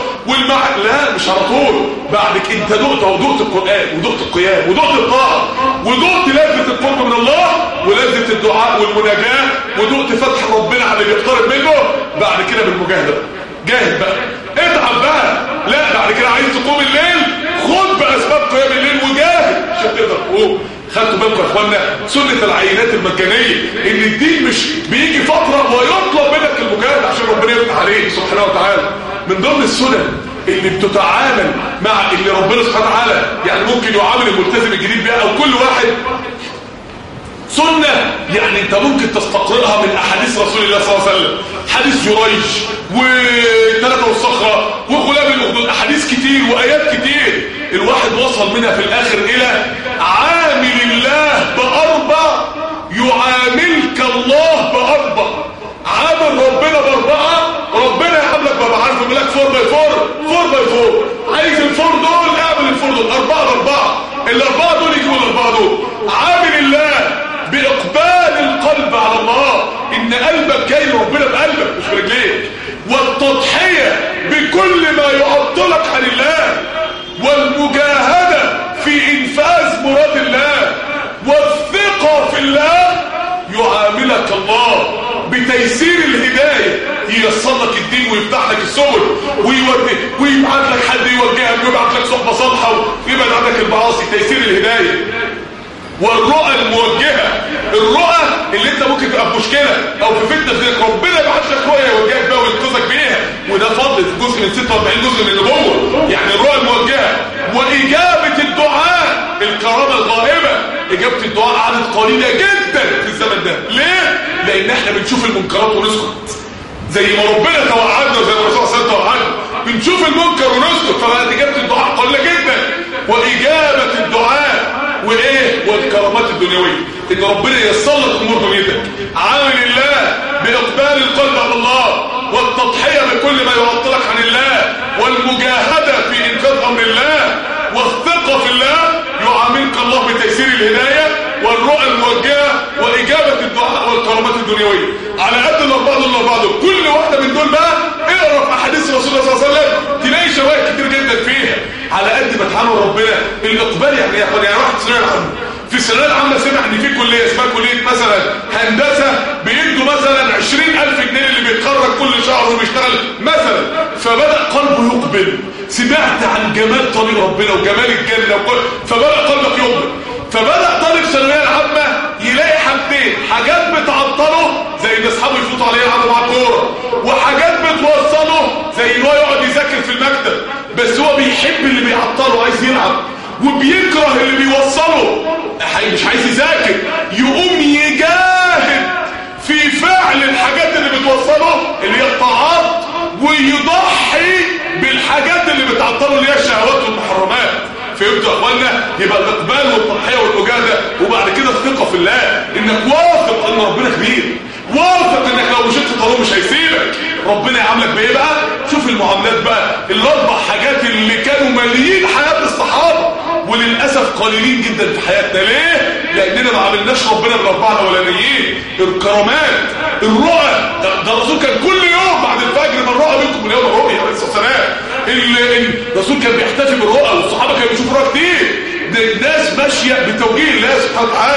Speaker 3: لا، مش على طول. بعدك انت دقت القران ودقت القيام ودقت الطاعه ودقت لذه القرب من الله ولذه الدعاء والمناجاه ودقت فتح ربنا على اللي يقترب منه. بعد كده بالمجاهده جاهد بقى، اتعب بقى. لا، بعد كده عايز تقوم الليل، خد باسباب قيام الليل وجاهد عشان تقدر تقوم. خدتوا بالكم يا اخوانا سنه العينات المجانيه؟ ان الدين مش بيجي فتره ويطلب منك المجاهده عشان ربنا يفتح عليك سبحانه وتعالى. من ضمن السنن اللي بتتعامل مع اللي ربنا سبحانه وتعالى يعني ممكن يعامل الملتزم الجديد بيها او كل واحد، سنة يعني انت ممكن تستقرئها من احاديث رسول الله صلى الله عليه وسلم. حديث جريج وثلاثة والصخرة وغلام الاخدود، احاديث كتير وايات كتير. الواحد وصل منها في الاخر الى عامل الله باربع يعاملك الله باربع. عامل ربنا باربعة، ربنا يعاملك باربعة. عارف يقول لك 4x4 عايز الفور دول اعمل الفور دول 4x4. الاربعة دول يجيبوا الاربعة دول. بتيسير الهدايه والرؤى الموجهه. الرؤى اللي انت ممكن تبقى في مشكله او في فتنه في دينك، ربنا يبعت لك رؤيه يوجهك بها وينقذك بيها، وده فضل جزء من 46 جزء من النبوه. يعني الرؤى الموجهه واجابه الدعاء، الكرامه الغائبه. اجابه الدعاء قعدت قليله جدا في الزمن ده. ليه؟ لان احنا بنشوف المنكرات ونسكت زي ما ربنا توعدنا وزي ما الرسول صلى الله عليه وسلم توعدنا. بنشوف المنكر ونسكت، فبقت اجابه الدعاء قليله جدا. واجابه الدعاء وايه؟ والكرامات الدنيويه، ان ربنا ييسر لك امور دنيتك. عامل الله باقبال القلب على الله، والتضحيه بكل ما يعطلك عن الله، والمجاهده في انفاذ امر الله، والثقه في الله، يعاملك الله بتيسير الهدايه والرؤى الموجهه واجابه الدعاء والكرامات الدنيويه. على قد الاربعه دول كل واحده من دول بقى اقرا في احاديث رسول الله صلى الله عليه وسلم تلاقي شواهد كتير جدا فيها. على قد ما تعامل ربنا الاقبال. يعني يا اخوان، يعني واحد في الثانويه العامه، في الثانويه العامه سمع ان في كليه اسمها كليه مثلا هندسه بيدوا مثلا 20,000 جنيه اللي بيتخرج كل شهر وبيشتغل مثلا، فبدا قلبه يقبل. سمعت عن جمال طريق ربنا وجمال الجنه فبدا قلبك يقبل. فبدا طالب الثانويه العامه يلاقي حاجتين، حاجات بتعطله زي ان اصحابه يفوتوا عليه يلعبوا مع الكوره، وحاجات بتوصله زي ان هو يقعد يذاكر في المكتب، بس هو بيحب اللي بيعطله وعايز يلعب، وبيكره اللي بيوصله مش عايز يذاكر. يقوم يجاهد في فعل الحاجات اللي بتوصله اللي هي الطاعات، ويضحي بالحاجات اللي بتعطله اللي هي الشهوات والمحرمات. فهمتوا يا اخوانا؟ يبقى الاقبال والتضحيه والمجاهده، وبعد كده الثقه في الله، انك واثق ان ربنا كبير، واثق انك لو مشيت في طريقه مش هيسيبك. ربنا يعاملك بايه بقى؟ شوف المعاملات بقى، الاربع حاجات اللي كانوا ماليين حياه الصحابه وللاسف قليلين جدا في حياتنا. ليه؟ لاننا ما عاملناش ربنا بالاربعه الاولانيين. الكرامات، الرؤى، ده الرسول كان كل يوم بعد الفجر من رؤى منكم اليوم الرؤيا عليه الصلاه والسلام. الرسول كان بيحتفي بالرؤى، والصحابه كانوا بيشوفوا رؤى كتير. ده الناس ماشيه بتوجيه الله سبحانه وتعالى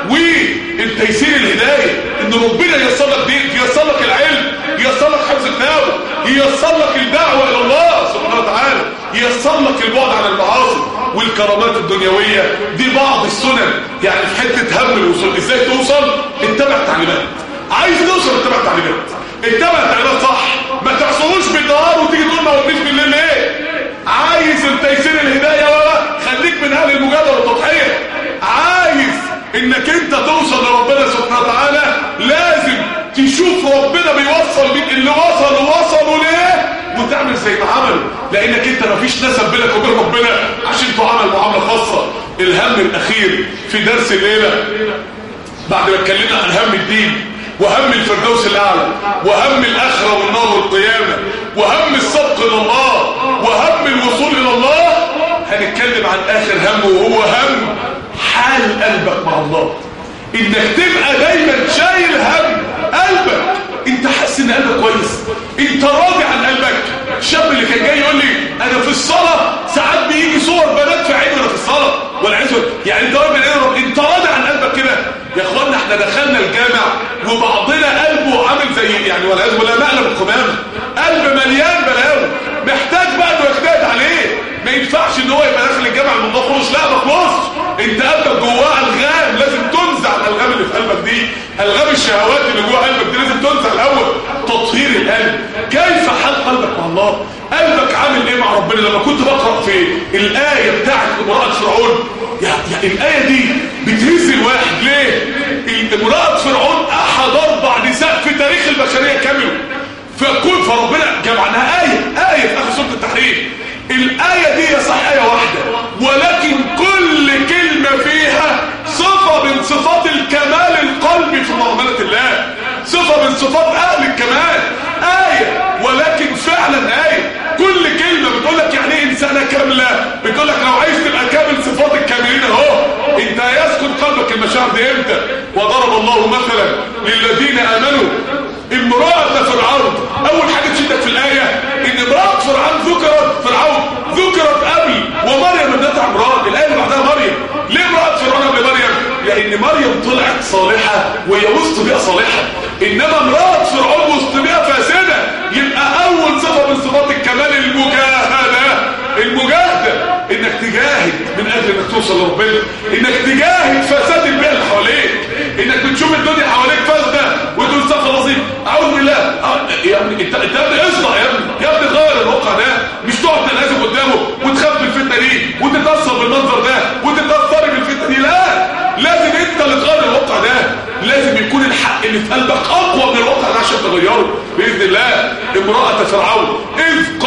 Speaker 3: والتيسير الهدايه، ان ربنا ييسر لك دين، ييسر لك العلم، ييسر لك حفظ كتابه، ييسر لك الدعوه الى الله سبحانه وتعالى، ييسر لك البعد عن المعاصي. والكرامات الدنيويه دي بعض السنن. يعني في حته هم الوصول، ازاي توصل؟ اتبع التعليمات. عايز توصل اتبع التعليمات، اتبع التعليمات صح، ما تعصوش بالنهار وتيجي تقول ما قلتش بالليل ليه. عايز التيسير الهدايه خليك من اهل المجاهده والتضحيه. عايز انك انت توصل لربنا سبحانه وتعالى، لازم تشوف ربنا بيوصل بيك اللي وصلوا ليه وتعمل زي ما عملوا، لانك انت مفيش نسب بينك وبين ربنا عشان تعامل معامله خاصه. الهم الاخير في درس الليله بعد ما اتكلمنا عن هم الدين وهم الفردوس الاعلى وهم الاخره والنار والقيامه وهم السبق الى الله وهم الوصول الى الله، هنتكلم عن اخر هم، وهو هم حال قلبك مع الله. انك تبقى دايما شايل هم قلبك، انت حاسس ان قلبك كويس، انت راضي عن قلبك. الشاب اللي كان جاي يقول لي انا في الصلاه ساعات بيجي صور بنات في عيني وانا في الصلاه والعياذ بالله. يعني انت راضي انت راضي عن قلبك كده يا اخوانا؟ احنا دخلنا الجامع وبعضنا قلبه عامل زي يعني والعياذ بالله مقلب القمامه، قلب مليان بلاوي، محتاج بقى انه يجتهد عليه. ما ينفعش ان هو يبقى داخل الجامع من خلص، لا ما خلصش. انت قلبك جواه الغام، لازم تنزع الالغام اللي في قلبك دي، الغام الشهوات اللي جوه قلبك دي لازم تنزع الاول. تطهير القلب. كيف حال قلبك مع الله؟ قلبك عامل ايه مع ربنا؟ لما كنت بقرا في الايه بتاعت امراه فرعون، يعني الايه دي بتهز الواحد. ليه؟ امراه فرعون احد 4 نساء في تاريخ البشريه كامله، فربنا جمع عنها ايه في اخر سوره التحريم. الآية دي صح آية واحدة، ولكن كل كلمة فيها صفة من صفات الكمال القلبي في معاملة الله، صفة من صفات أهل الكمال. آية ولكن فعلا آية. كل كلمة بتقول لك يعني ايه إنسانة كاملة، بتقول لك لو عايز تبقى كامل صفات الكاملين اهو. انت يسكن قلبك المشاعر دي امتى؟ وضرب الله مثلا للذين آمنوا امرأة فرعون. أول حاجة تشدك في الآية إن امرأة فرعون ذكرت قبل ومريم ابنة عمران. الآية اللي بعدها مريم. ليه امرأة فرعون قبل مريم؟ لأن مريم طلعت صالحة وهي وسط بيئة صالحة، إنما امرأة فرعون وسط بيئة فاسدة. يبقى أول صفة من صفات الكمال المجاهدة، إنك تجاهد تجاهد من اجل انك توصل لربنا، انك تجاهد فساد البيئه اللي حواليك، انك بتشوف الدنيا حواليك فاسده وتقول استغفر الله العظيم اعوذ بالله. يا ابني انت يا ابني اصلح، يا ابني غير الواقع ده، مش تقعد تنهزم قدامه وتخاف من الفتنه دي وتتاثر بالمنظر ده وتتاثري بالفتنه دي. لا، لازم انت اللي تغير الواقع ده، لازم يكون الحق اللي في قلبك اقوى من الواقع ده عشان تغيره باذن الله. امراه فرعون اذ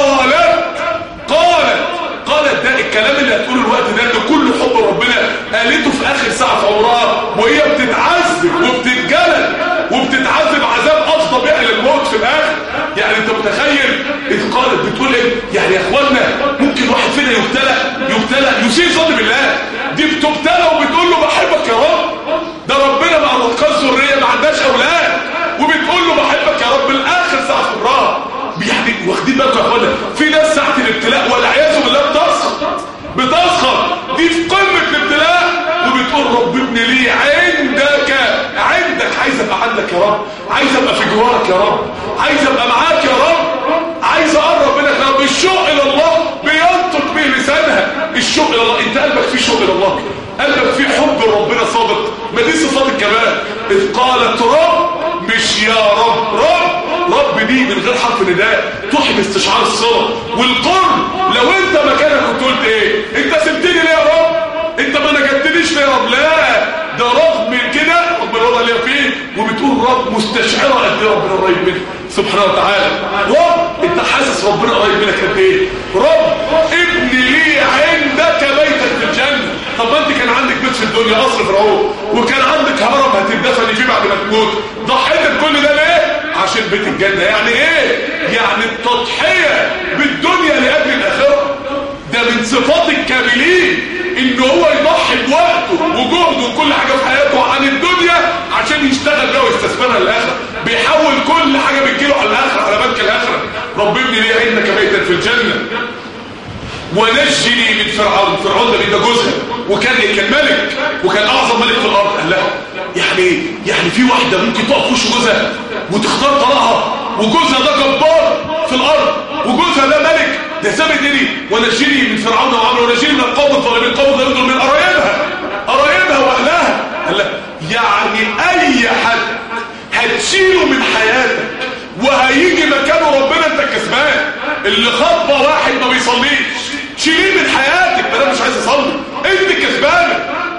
Speaker 3: قالت ده الكلام اللي هتقوله الوقت ده كل حب ربنا قالته في اخر ساعه في عمرها وهي بتتعذب وبتتجلد وبتتعذب عذاب افضى بها للموت في الاخر. يعني انت متخيل اذ قالت بتقول ايه؟ يعني يا اخوانا ممكن واحد فينا يبتلى يسيء ظن بالله، دي بتبتلى وبتقول له بحبك يا رب، ده ربنا ما عندهاش ذريه ما عندهاش اولاد وبتقول له بحبك يا رب الاخر ساعه في عمرها. يعني واخدين بالكم يا اخوانا في ناس ساعه الابتلاء والعياذ بالله بتسخر، دي في قمه الابتلاء وبتقول رب ابن لي عندك عايز ابقى عندك يا رب، عايز ابقى في جوارك يا رب، عايز ابقى معاك يا رب، عايز اقرب منك يا رب. الشوق الى الله بينطق به لسانها، الشوق الى الله. انت قلبك فيه شوق الى الله، قلبك فيه حب ربنا صادق، ما دي صفات الكمال. اذ قالت رب، مش يا رب، رب دي من غير حرف نداء تحب استشعار الصلاه والقرب. لو انت مكانك كنت قلت ايه؟ انت سبتني ليه يا رب؟ انت ما نجدتنيش ليه يا رب؟ لا، ده رغم من كده ربنا الوضع اللي فيه وبتقول رب مستشعره قد ايه ربنا قريب منك سبحانه وتعالى. رب انت حاسس ربنا قريب منك قد ايه؟ رب ابني لي عندك بيتا في الجنه. طب ما انت كان عندك بيت في الدنيا قصر فرعون وكان عندك هرم هتدفني فيه بعد ما تموت، ضحيت بكل ده ليه؟ عشان بيت الجنه. يعني ايه؟ يعني التضحيه بالدنيا لاجل الاخره. ده من صفات الكاملين ان هو يضحي بوقته وجهده وكل حاجه في حياته عن الدنيا عشان يشتغل بيها ويستثمرها للاخره، بيحول كل حاجه بتجيله على الاخره على بنك الاخره. رب ابني لي عندك بيتا في الجنه ونجني من فرعون. فرعون ده بيبقى جوزها وكان ملك وكان اعظم ملك في الارض. قال لها يعني في واحده ممكن تقف وش جوزها وتختار طلاقها وجوزها ده جبار في الارض وجوزها ده ملك؟ ده سابت لي ونجني من فرعون وعمله ونجني من القوم الظالمين. القوم الظالمين من قرايبها واهلها. قال لها يعني اي حد هتشيله من حياتك وهيجي مكانه ربنا انت كسبان. اللي خطبه واحد ما بيصليش شيليه من حياتك، انا مش عايز اصلي، انت كسبان.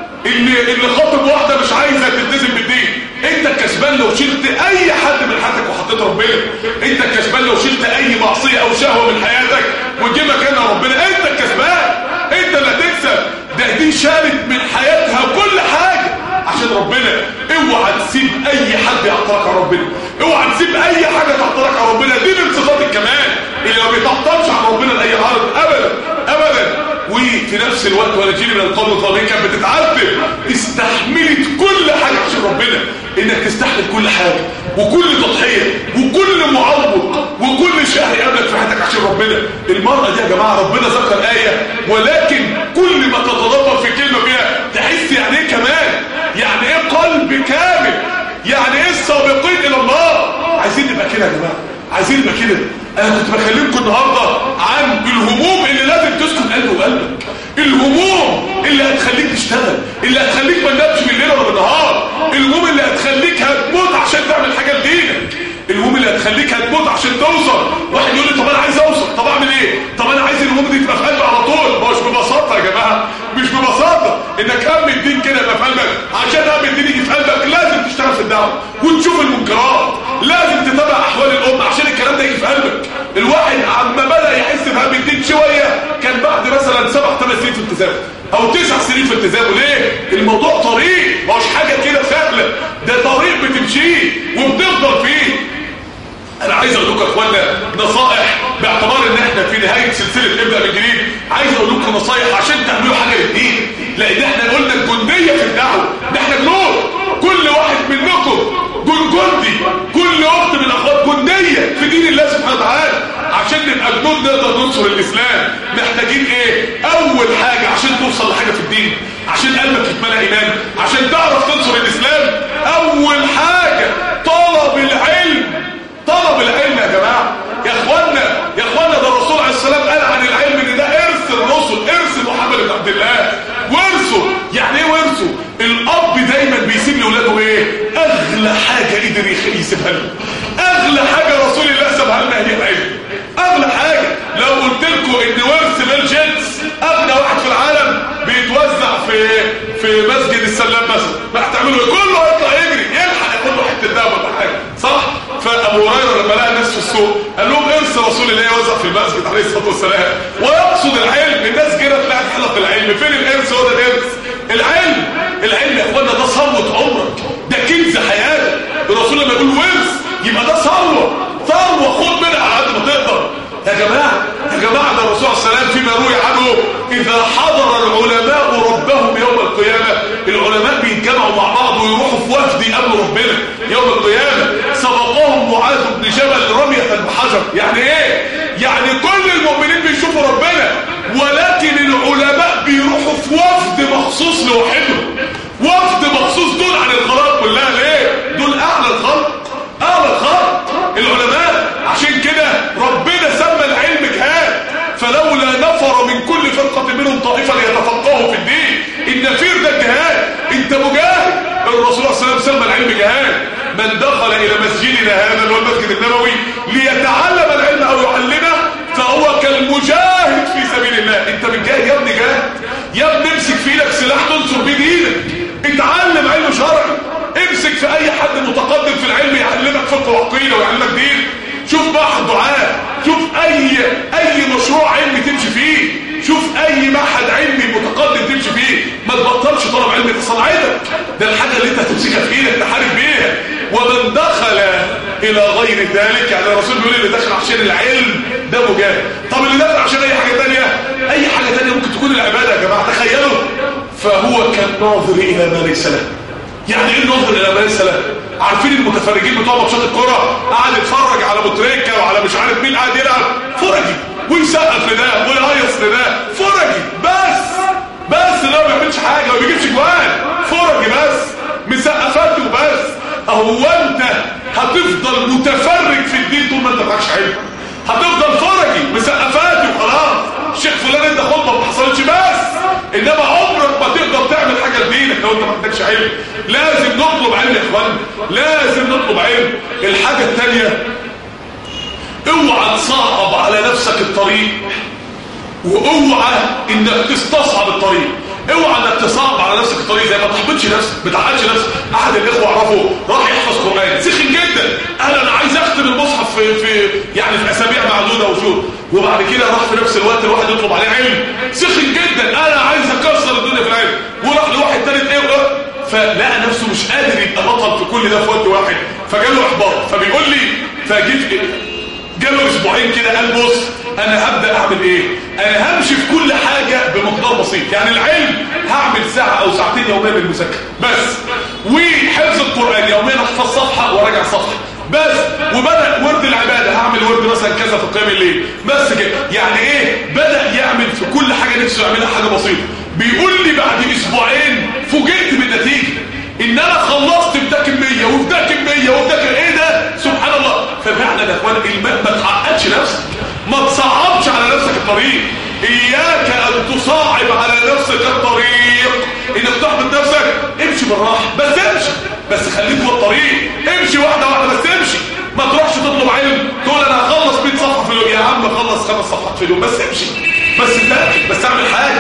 Speaker 3: اللي خاطب واحده مش عايزه تلتزم بالدين، انت الكسبان لو شلت اي حد من حياتك وحطيت ربنا. انت الكسبان لو شلت اي معصيه او شهوه من حياتك وجي مكانها ربنا، انت الكسبان، انت اللي هتكسب. دي شالت من حياتها كل حاجه عشان ربنا. اوعى تسيب اي حد يعطلك عن ربنا، اوعى تسيب اي حاجه تعطلك عن ربنا. دي من صفات الكمال اللي ما بيتعطلش عن ربنا لاي عرض ابدا ابدا. وفي نفس الوقت ونجيني من القوم الظالمين كانت بتتعذب، استحملت كل حاجه عشان ربنا. انك تستحمل كل حاجه وكل تضحيه وكل معوض وكل شيء هيقابلك في حياتك عشان ربنا. المرأة دي يا جماعه ربنا ذكر ايه، ولكن كل ما تتدبر في كلمه فيها تحس يعني ايه كمان، يعني ايه قلب كامل، يعني ايه السابقين الى الله. عايزين نبقى كده يا جماعه، عايزين نبقى كده. انا كنت بكلمكم النهارده عن الهموم اللي لازم تسكن قلبي وقلبك، الهموم اللي هتخليك تشتغل، اللي هتخليك ما تنامش بالليل ولا بالنهار، الهموم اللي هتخليك هتموت عشان تعمل حاجه لدينك، الهموم اللي هتخليك هتموت عشان توصل. واحد يقول لي طب انا عايز اوصل، طب اعمل ايه؟ طب انا عايز الهموم دي تبقى في قلبي على طول. مش ببساطه يا جماعه، مش ببساطه انك هم الدين كده يبقى في قلبك. عشان هم الدين يجي في قلبك لازم تشتغل في الدعوه وتشوف المنكرات، لازم تتابع احوال الامه عشان الكلام ده يجي في قلبك. الواحد عما بدا يحس بهم الدين شويه كان بعد مثلا 7-8 سنين في التزام او 9 سنين في التزامه. ليه؟ الموضوع طريق، مش حاجه كده سهله، ده طريق بتمشيه وبتفضل فيه. انا عايز اقول لكم يا اخوانا نصائح باعتبار ان احنا في نهايه سلسله ابدا من جديد. عايز اقول لكم نصائح عشان تعملوا حاجه للدين، لان احنا قلنا الجنديه في الدعوه، احنا جنود، كل واحد منكم جندي، كل اخت من الاخوات جنديه في دين الله سبحانه وتعالى. عشان نبقى جنود نقدر ننصر الاسلام محتاجين ايه؟ اول حاجه عشان توصل لحاجه في الدين، عشان قلبك يتملى ايمان، عشان تعرف تنصر الاسلام، اول حاجه طلب العلم. طلب العلم يا جماعه، يا اخوانا ده الرسول عليه السلام قال عن العلم ان ده ارث الرسل، ارث محمد بن رسول الله يوزع في المسجد عليه الصلاه والسلام، ويقصد العلم. الناس كده تلاقي حلقه العلم، فين الانس؟ هو ده الانس. العلم يا اخوانا ده ثروه عمرك، ده كنز حياتك. الرسول لما يقول ورث يبقى ده ثروه خد منها على قد ما تقدر. يا جماعه ده الرسول صلى الله عليه وسلم فيما روي عنه اذا حضر العلماء ربهم يوم القيامه، العلماء بيتجمعوا مع بعض ويروحوا في وفد يقابلوا ربنا يوم القيامه، سبقهم معاذ بن جبل رميه بحجر. يعني ايه؟ يعني كل المؤمنين بيشوفوا ربنا، ولكن العلماء بيروحوا في وفد مخصوص لوحدهم، وفد مخصوص دول عن الخلق كلها. ليه؟ دول اعلى الخلق العلماء. عشان كده ربنا سمى العلم جهاد، فلولا نفر من كل فرقة منهم طائفة ليتفقهوا في الدين. النفير ده الجهاد، انت مجاهد. الرسول صلى الله عليه وسلم سمى العلم جهاد. من دخل الى مسجدنا هذا اللي هو المسجد النبوي ليتعلم العلم او يعلمه فهو كالمجاهد في سبيل الله. انت بتجاهد يا ابني، جاهد يا ابني. امسك في ايدك سلاح تنصر بيه دينك، اتعلم علم شرعي. امسك في اي حد متقدم في العلم يعلمك فقه وعقيده ويعلمك دين. شوف معهد دعاء، شوف اي مشروع علمي تمشي فيه، شوف اي معهد علمي متقدم تمشي فيه. ما تبطلش طلب علم في صنعتك، ده الحاجه اللي انت هتمسكها في ايدك تحارب بيها. ومن دخل الى غير ذلك، يعني الرسول بيقول اللي دخل عشان العلم ده مجاهد. طب اللي دخل عشان اي حاجه ثانيه ممكن تكون العباده يا جماعه، تخيلوا، فهو كالناظر الى ما ليس له. يعني ايه الناظر الى ما ليس له؟ عارفين المتفرجين بتوع ماتشات الكوره قاعد يتفرج على بوتريكا وعلى مش عارف مين قاعد يلعب فرجي ويسقف لده ويهيص لده، فرجي بس لا ما بيعملش حاجه ما بيجيبش جوان، فرجي بس مسقفات وبس. هو انت هتفضل متفرج في الدين طول ما انت معكش علم؟ هتفضل فرجي مسقفات وخلاص، الشيخ فلان انت خطبه ما حصلتش بس، انما عمرك ما تقدر تعمل حاجه لدينك لو انت ما عندكش علم. لازم نطلب علم يا اخوان، لازم نطلب علم. الحاجه الثانيه، اوعى تصعب على نفسك الطريق، واوعى انك تستصعب الطريق. اوعى انك تصعب على نفسك الطريق، زي ما تحبطش نفسك، ما تعقدش نفسك. احد الاخوه اعرفه راح يحفظ قران سخن جدا، قال انا عايز اختم المصحف في اسابيع معدوده وشهور، وبعد كده راح في نفس الوقت الواحد يطلب عليه علم سخن جدا، انا عايز اكسر الدنيا في العلم، وراح لواحد ثالث فلقى نفسه مش قادر يبقى بطل في كل ده في وقت واحد، فجاله احباط. فبيقول لي جاله اسبوعين كده، قال بص انا هبدا اعمل ايه؟ انا همشي في كل حاجه بمقدار بسيط، يعني العلم هعمل ساعه او ساعتين يوميا للمذاكره بس، وحفظ القران يوميا احفظ صفحه وراجع صفحه بس، وبدا ورد العباده هعمل ورد مثلا كذا في قيام الليل بس كده. يعني ايه؟ بدا يعمل في كل حاجه نفسه يعملها حاجه بسيطه. بيقول لي بعد اسبوعين فوجئت بالنتيجه ان انا خلصت في ده كميه وفي ده كميه وفي ده كميه. ايه ده؟ سبحان الله. ففعلا يا اخوان ما تعقدش نفسك، ما تصعبش على نفسك الطريق. اياك ان تصعب على نفسك الطريق، انك تحبط نفسك. امشي بالراحه بس امشي، بس خليك جوه الطريق، امشي واحده واحده بس امشي. ما تروحش تطلب علم تقول انا هخلص 100 صفحه في اليوم. يا عم خلص 5 صفحات في اليوم بس امشي، بس اتاكد، بس اعمل حاجه.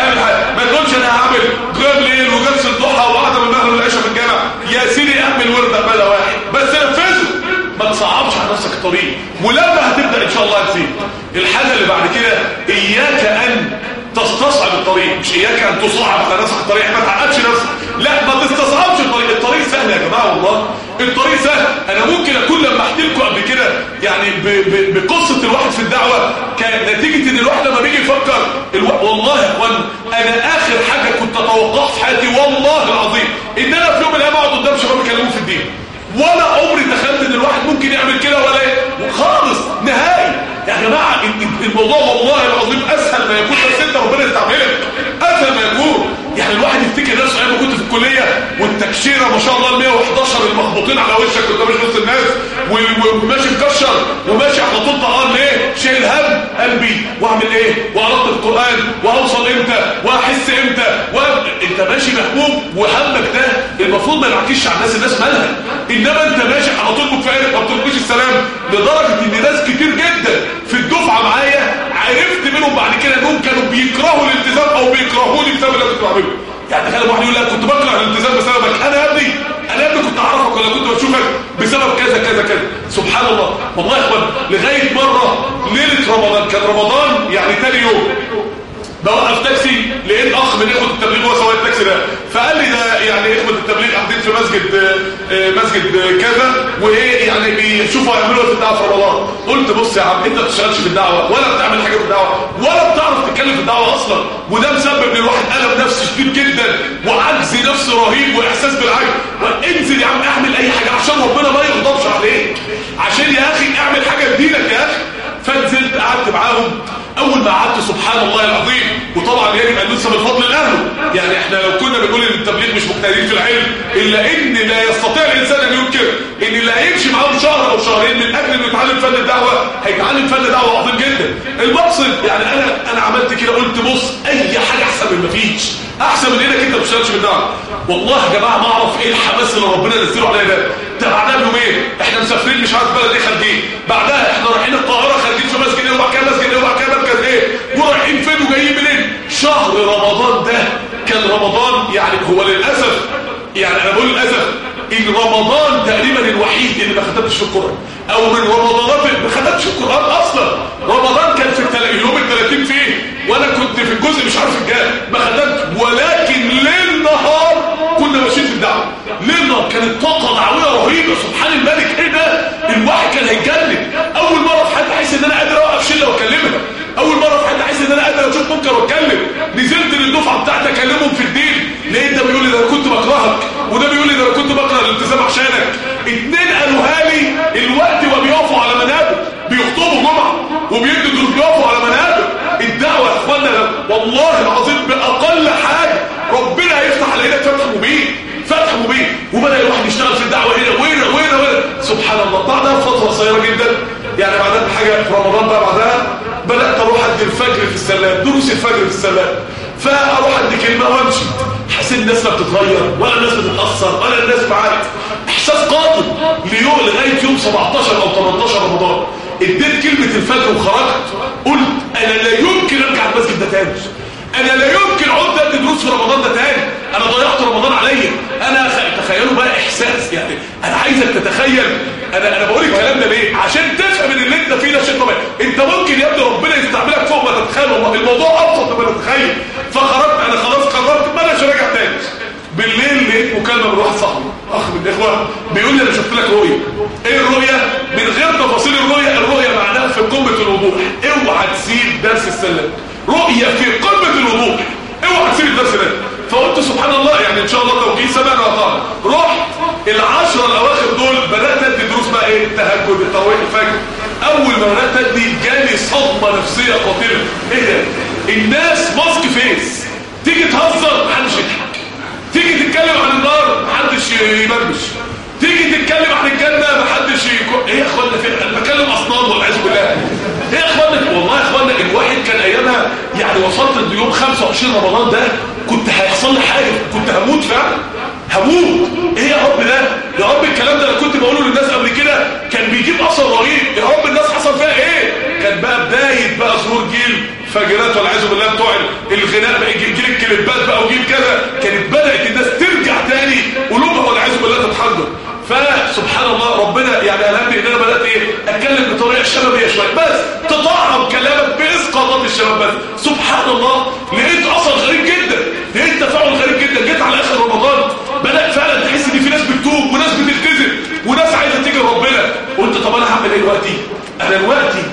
Speaker 3: ما تقولش انا هعمل قيام ليل وجلسه ضحى وقعده من المغرب للعشاء في الجامع. يا سيدي اعمل ورده بلا واحد بس نفذه، ما تصعبش على نفسك الطريق، ولما هتبدا ان شاء الله هتزيد. الحاجه اللي بعد كده، اياك ان تستصعب الطريق، مش اياك ان تصعب على نفسك الطريق. ما تعقدش نفسك، لا ما تستصعبش الطريق. الطريق سهل يا جماعه، والله الطريق سهل. انا ممكن اكون لما احكي لكم قبل كده يعني بقصه الواحد في الدعوه، كان نتيجه ان الواحد لما بيجي يفكر والله يا اخوان انا اخر حاجه كنت اتوقعها في حياتي والله العظيم ان انا في يوم من الايام اقعد قدام شباب يكلموا في الدين. ولا عمري تخيلت ان الواحد ممكن يعمل كده ولا خالص نهائي. يا جماعه الموضوع والله العظيم اسهل ما يكون، بس انت ربنا يستعملك اسهل ما يكون. يعني الواحد يفتكر نفسه ايام ما كنت في الكليه والتكشيره ما شاء الله 111 المخبوطين على وشك قدام وسط الناس وماشي مكشر وماشي على طول طقان. ليه؟ شايل هم قلبي واعمل ايه؟ وقرأت القران واوصل امتى واحس امتى انت ماشي مهموم، وهمك ده المفروض ما ينعكسش على الناس مالها، انما انت ماشي على طول متفائل ما بتلقيش السلام. لدرجه ان ناس كتير جدا في الدفعه معايا عرفت منهم بعد كده انهم كانوا بيكرهوا الالتزام او بيكرهوني بسبب اللي كنت بعمله. يعني تخيل واحد يقول لك كنت بكره الالتزام بسببك. انا يا ابني كنت اعرفك ولا كنت بشوفك بسبب كذا كذا كذا. سبحان الله والله يا اخوان. لغايه مره ليله رمضان، كان رمضان يعني تاني يوم، بوقف تاكسي لقيت اخ من اخوه التبليغ هو سواق التاكسي ده، فقال لي ده يعني اخوه التبليغ قاعدين في مسجد كذا، وايه يعني بيشوفوا هيعملوا في الدعوه في رمضان. قلت بص يا عم، انت ما بتشتغلش في الدعوه ولا بتعمل حاجه في الدعوه ولا بتعرف تتكلم في الدعوه اصلا، وده مسبب للواحد الم نفسي شديد جدا وعجز نفسي رهيب واحساس بالعجز. انزل يا عم اعمل اي حاجه عشان ربنا ما يغضبش عليك، عشان يا اخي اعمل حاجه لدينك يا اخي. فنزلت قعدت معاهم. اول ما قعدت سبحان الله العظيم، وطبعا يجب ان ننسب الفضل لاهله، يعني احنا لو كنا بنقول ان التبليغ مش مجتهدين في العلم، الا ان لا يستطيع الانسان ان ينكر ان اللي هيمشي معاهم شهر او شهرين من اجل انه يتعلم فن الدعوه هيتعلم فن دعوه عظيم جدا. المقصد يعني انا عملت كده، قلت بص اي حاجه احسن من مفيش، احسن من انك انت ما بتشتغلش في الدعوه. والله يا جماعه ما اعرف ايه الحماس اللي ربنا نزله علينا ده. بعدها بيومين احنا مسافرين مش عارف بلد ايه خارجين، بعدها احنا رايحين القاهره خارجين في مسجد ايه، وبعد كده مسجد ايه، وبعد كده مركز ايه، ورايحين فين وجايين منين. شهر رمضان ده كان رمضان يعني هو للاسف، يعني انا بقول للاسف ان رمضان تقريبا الوحيد اللي ما ختمتش في القران، او من رمضانات ما ختمتش القران اصلا. رمضان كان في اليوم ال30 فيه، وانا كنت في الجزء مش عارف الجاي ما ختمتش، ولكن ليل نهار كنا ماشيين في الدعوه. ليل نهار كانت طاقه دعويه رهيبه. سبحان الملك، ايه ده؟ الواحد كان هيتجنن. اول مره في حياتي احس ان انا قادر اوقف شله واكلمها، اول مره في حياتي احس ان انا قادر اشوف منكر واتكلم. نزلت للدفعه بتاعتي اكلمهم في الدين، لقيت ده بيقول لي ده انا كنت بكرهك، وده بيقول لي ده انا كنت بكره الالتزام عشانك. اتنين قالوها لي الوقت وبيقفوا على منابر بيخطبوا جمعه وبيدوا دروس بيقفوا على منابر. الدعوه يا اخوانا والله العظيم باقل حاجه ربنا هيفتح علينا فتح مبين، فتح مبين. وبدا الواحد يشتغل في الدعوه هنا وين سبحان الله. بعدها فتره قصيره جدا، يعني بعدها بحاجه في رمضان بقى، بعدها بدات اروح ادي الفجر في السلام، دروس الفجر في السلام، فاروح ادي كلمه وامشي. حسيت الناس ما بتتغير ولا الناس بتتاثر ولا الناس معاك. احساس قاتل لغايه يوم 17 او 18 رمضان اديت كلمه الفجر وخرجت، قلت انا لا يمكن ارجع المسجد ده تاني، انا لا يمكن اقعد ادي دروس في رمضان ده تاني، انا ضيعت رمضان عليا. انا تخيلوا بقى احساس، يعني انا عايزك تتخيل. انا بقول الكلام ده ليه؟ عشان تفهم ان اللي انت فيه ده شيء طبيعي. انت ممكن يا ابني ربنا يستعملك فوق ما تتخيل، الموضوع ابسط مما تتخيل. فخرجت انا خلاص قررت ما اناش راجع تاني. بالليل لقيت مكالمه من واحد صاحبي اخ من الاخوه بيقول لي انا شفت لك رؤيه. ايه الرؤيه؟ من غير تفاصيل الرؤيه معناها في قمه الوضوح، اوعى تسيب درس السلام. رؤيه في قمه الوضوح، اوعى تسيب الدرس ده. فقلت سبحان الله، يعني ان شاء الله توجيه سمعنا وطاعنا. رحت ال10 الاواخر دول بدات ادي دروس بقى ايه، التهجد، التراويح، الفجر. اول ما بدات ادي جالي صدمه نفسيه خطيره. ايه ده؟ الناس ماسك فيس، تيجي تهزر محدش يضحك، تيجي تتكلم عن النار محدش يبرمش، تيجي تتكلم عن الجنه محدش ايه يا اخوانا فين؟ انا بكلم اصنام والعياذ بالله. ايه يا اخوانا؟ والله يا اخوانا الواحد كان ايامها يعني وصلت يوم 25 رمضان ده كنت هيحصل لي حاجه، كنت هموت فعلا، هموت. ايه يا رب ده؟ يا رب الكلام ده انا كنت بقوله للناس قبل كده كان بيجيب اثر رهيب. يا رب الناس حصل فيها ايه؟ كان بقى بدايه بقى ظهور جيل فاجرات والعياذ بالله بتوع الغناء بقى، جيل الكليبات بقى وجيل كذا. كانت بدات الناس ترجع تاني قلوبها والعياذ بالله تتحجر. فسبحان الله ربنا يعني الهمني ان انا بدات ايه اتكلم بطريقه شبابيه شويه، بس تطعم كلامك باسقاطات الشباب بس. سبحان الله لقيت اثر غريب جدا، لقيت تفاعل غريب جدا. جيت على اخر رمضان بدات فعلا تحس ان في ناس بتتوب وناس بتلتزم وناس عايزه تيجي لربنا. قلت طب انا هعمل ايه دلوقتي؟ انا دلوقتي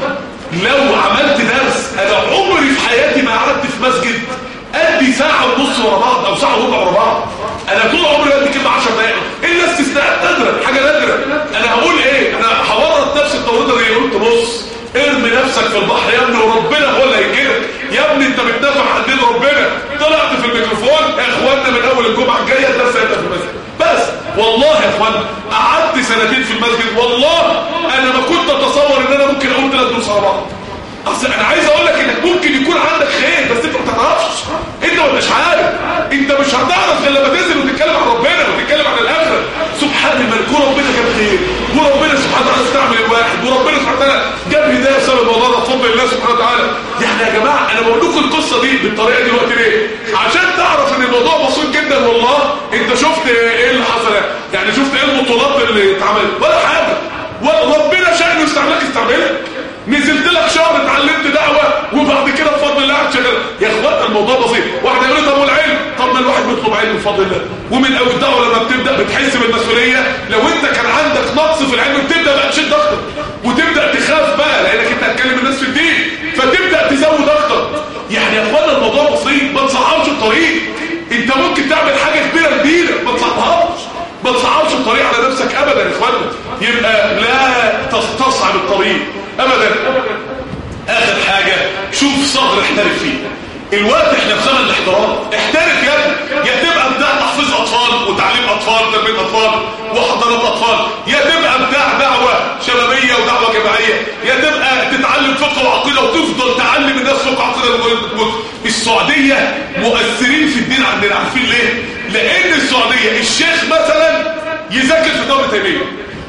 Speaker 3: لو عملت درس، انا عمري في حياتي ما قعدت في مسجد ادي ساعه ونص ورا بعض او ساعه وربع ورا بعض. انا طول عمري بدي كلمه 10 دقائق، الا استثناء نادره، حاجه نادره. انا هقول ايه؟ انا هورط نفسي التوريطه دي. قلت بص ارمي نفسك في البحر يا ابني وربنا هو اللي هيجيلك يا ابني، انت بتدافع عن دين ربنا. طلعت في الميكروفون يا اخوانا من اول الجمعه الجايه الدرس هيبقى في المسجد بس. والله يا اخوانا قعدت سنتين في المسجد، والله انا ما كنت اتصور ان انا ممكن اقول 3 دروس على بعض. اصل انا عايز اقول لك انك ممكن يكون عندك خير بس انت ما تعرفش، انت ما مش عارف، انت مش هتعرف غير لما تنزل وتتكلم عن ربنا وتتكلم عن الاخره. سبحان الملك، وربنا جاب خير، وربنا سبحانه وتعالى استعمل الواحد، وربنا سبحانه وتعالى جاب هدايه بسبب الموضوع ده بفضل الله سبحانه وتعالى. يعني يا جماعه انا بقول لكم القصه دي بالطريقه دي دلوقتي ليه؟ عشان تعرف ان الموضوع بسيط جدا. والله انت شفت ايه اللي حصل؟ يعني شفت ايه البطولات اللي اتعملت؟ ولا حاجه، وربنا شأنه يستعملك يستعملك. نزلت لك شهر اتعلمت دعوة وبعد كده بفضل الله قاعد شغال. يا اخوات الموضوع بسيط. واحد يقول لي طب والعلم؟ طب ما الواحد بيطلب علم بفضل الله، ومن اول الدعوة لما بتبدا بتحس بالمسؤولية. لو انت كان عندك نقص في العلم بتبدا بقى تشد اكتر وتبدا تخاف بقى لانك انت هتكلم الناس في الدين فتبدا تزود اكتر. يعني يا اخوانا الموضوع بسيط، ما تصعبش الطريق. انت ممكن تعمل حاجة كبيرة ما تصعبهاش، ما تصعبش الطريق على نفسك ابدا يا اخوانا. يبقى لا تستصعب الطريق ابدا. اخر حاجة شوف صغر احترف فيه. الوقت احنا في زمن الاحتراف. احترف يا تبقى بتاع تحفيظ اطفال وتعليم اطفال تربية اطفال وحضانات اطفال، يا تبقى بتاع دعوة شبابية ودعوة جماعية، يا تبقى تتعلم فقه وعقيدة وتفضل تعلم الناس فقه وعقيدة. السعودية مؤثرين في الدين عندنا، عارفين ليه؟ لان السعودية الشيخ مثلا يذاكر في دولة تيمية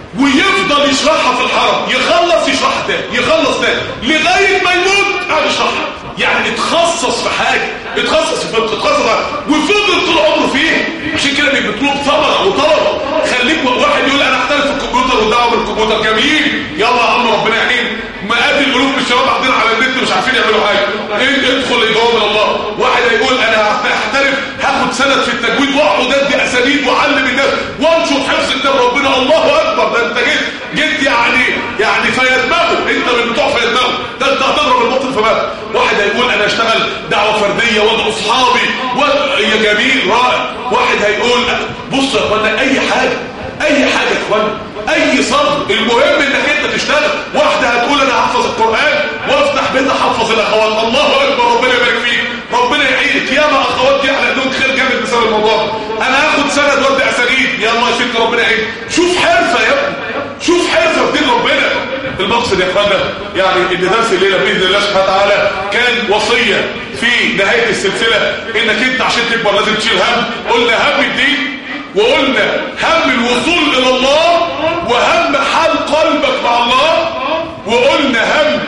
Speaker 3: ويفضل يشرحها في الحرم، يخلص يشرحها تاني، يخلص تاني لغاية ما يموت قاعد يشرحها. يعني اتخصص في حاجة، اتخصص في فقه، اتخصص وفضل طول عمره فيه. عشان كده بيطلب ثمرة وطلب. خليك واحد يقول انا احترف في الكمبيوتر والدعوة بالكمبيوتر، جميل، يلا يا عم ربنا يعين. مئات الالوف من الشباب قاعدين على النت مش عارفين يعملوا حاجة. ادخل يدعو من الله. واحد هيقول انا هحترف هاخد سند في التجويد واقعد ادي اسانيد واعلم الناس وانشر حفظ كتاب ربنا. الله اكبر، ده انت جيت يعني في دماغه، انت من بتوع في دماغه، ده انت هتضرب البطل في ماذا. واحد هيقول انا اشتغل دعوه فرديه وادعو اصحابي يا جميل رائع. واحد هيقول بص يا اخوانا اي حاجه يا اخوانا، اي صبر، المهم انك انت تشتغل. واحده هتقول انا هحفظ القران وافتح بيت احفظ الاخوات. الله اكبر، ربنا يبارك فيك، ربنا يعينك. ياما اخوات يحلق لهم خير جامد بسبب الموضوع. انا هاخد سند وادي اسانيد، يلا يا ست ربنا يعينك. شوف حرفه يا ابني، شوف حرفه في دين ربنا. المقصد يا اخوانا يعني ان درس الليله باذن الله سبحانه وتعالى كان وصيه في نهايه السلسله انك انت عشان تكبر لازم تشيل هم. قلنا هم الدين، وقلنا هم الوصول الى الله، وهم حال قلبك مع الله، وقلنا هم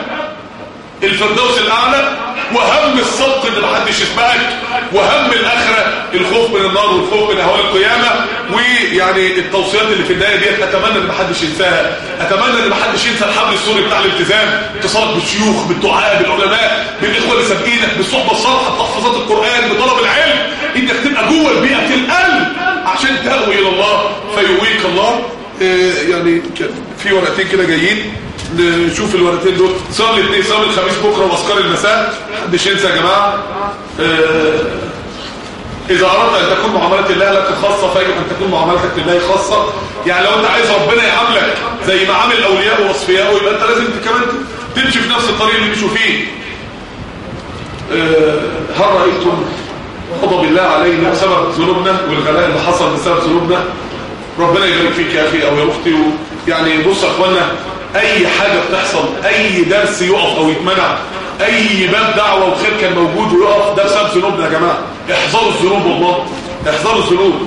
Speaker 3: الفردوس الاعلى، وهم السبق اللي محدش يسمعك، وهم الاخره الخوف من النار والخوف من اهوال القيامه. ويعني التوصيات اللي في النهايه ديت اتمنى ان محدش ينساها. اتمنى ان محدش ينسى الحبل السوري بتاع الالتزام، اتصالك بالشيوخ بالدعاء بالعلماء بالاخوه اللي سابقينك، بالصحبه الصالحه، بتحفظات القران، بطلب العلم، انك تبقى جوه بيئه القلب عشان تهوي الى الله فيهويك الله. يعني في ورقتين كده جايين نشوف الورقتين دول. صلي الاثنين، صلي الخميس بكره واذكار المساء، محدش ينسى يا جماعه. اذا اردت ان تكون معامله الله لك خاصه فيجب ان تكون معاملتك لله خاصه. يعني لو انت عايز ربنا يعاملك زي ما عامل اولياء واصفياء يبقى انت لازم كمان تمشي في نفس الطريق اللي مشوا فيه. هل رايتم غضب الله علينا بسبب ذنوبنا والغلاء اللي حصل بسبب ذنوبنا؟ ربنا يبارك فيك يا اخي او يا اختي. يعني بص يا اخوانا، اي حاجه بتحصل، اي درس يقف او يتمنع، اي باب دعوه وخير كان موجود ويقف، ده بسبب ذنوبنا يا جماعه. احذروا الذنوب والله، احذروا الذنوب.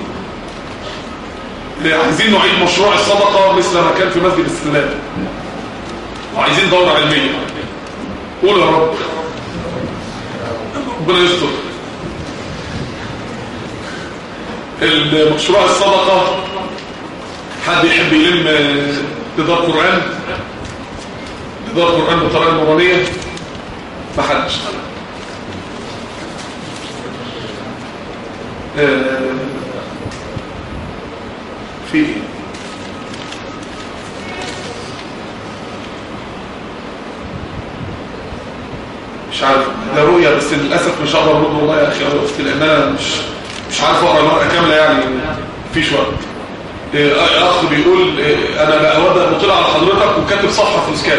Speaker 3: عايزين نعيد مشروع الصدقه مثل ما كان في مسجد السلام، وعايزين دوره علميه. قول يا رب، ربنا يستر. المشروع الصدقه، حد يحب يلم إدارة قرآن؟ إدارة قرآن بالطريقة النورانية؟ ما حدش. في إيه؟ مش عارف، ده رؤية بس للأسف مش هقدر أرد والله يا أخي يا أختي، لأن أنا مش عارف أقرأ الورقة كاملة، يعني مفيش وقت. اخ بيقول انا لا اود ان اطلع على حضرتك وكاتب صفحه في الاسكان.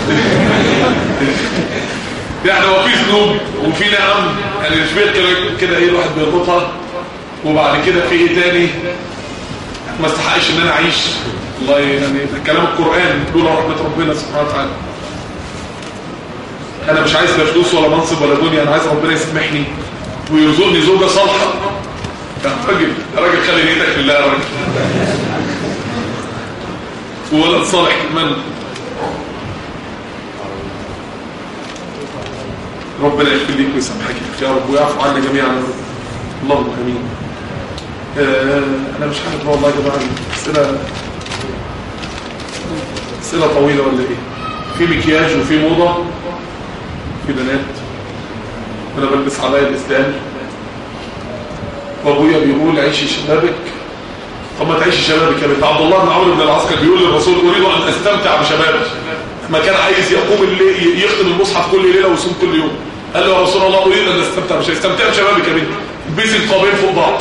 Speaker 3: يعني هو في ذنوب وفي نعم، يعني مش كده ايه الواحد بيربطها، وبعد كده في ايه تاني ما استحقش ان انا اعيش. والله يعني ده كلام القران لولا رحمه ربنا سبحانه وتعالى. انا مش عايز لا فلوس ولا منصب ولا دنيا، انا عايز ربنا يسامحني ويرزقني زوجه صالحه. يا راجل خلي نيتك لله يا راجل، وولد صالح كمان. ربنا يغفر ليك ويسامحك يا رب ويعفو عنا جميعا، اللهم امين. انا مش عارف والله يا جماعه، أسئلة طويلة ولا إيه؟ في مكياج وفي موضة، في بنات، أنا بلبس عباية الإسلام، وأبويا بيقول عيشي شبابك. طب ما تعيشي شبابك يا بنت. عبد الله بن عمرو بن العاص كان بيقول للرسول أريد أن أستمتع بشبابي، ما كان عايز يقوم الليل يختم المصحف كل ليلة ويصوم كل يوم. قال له يا رسول الله أريد أن أستمتع بشبابك. استمتع بشبابك يا بنت، البسي القابين فوق بعض.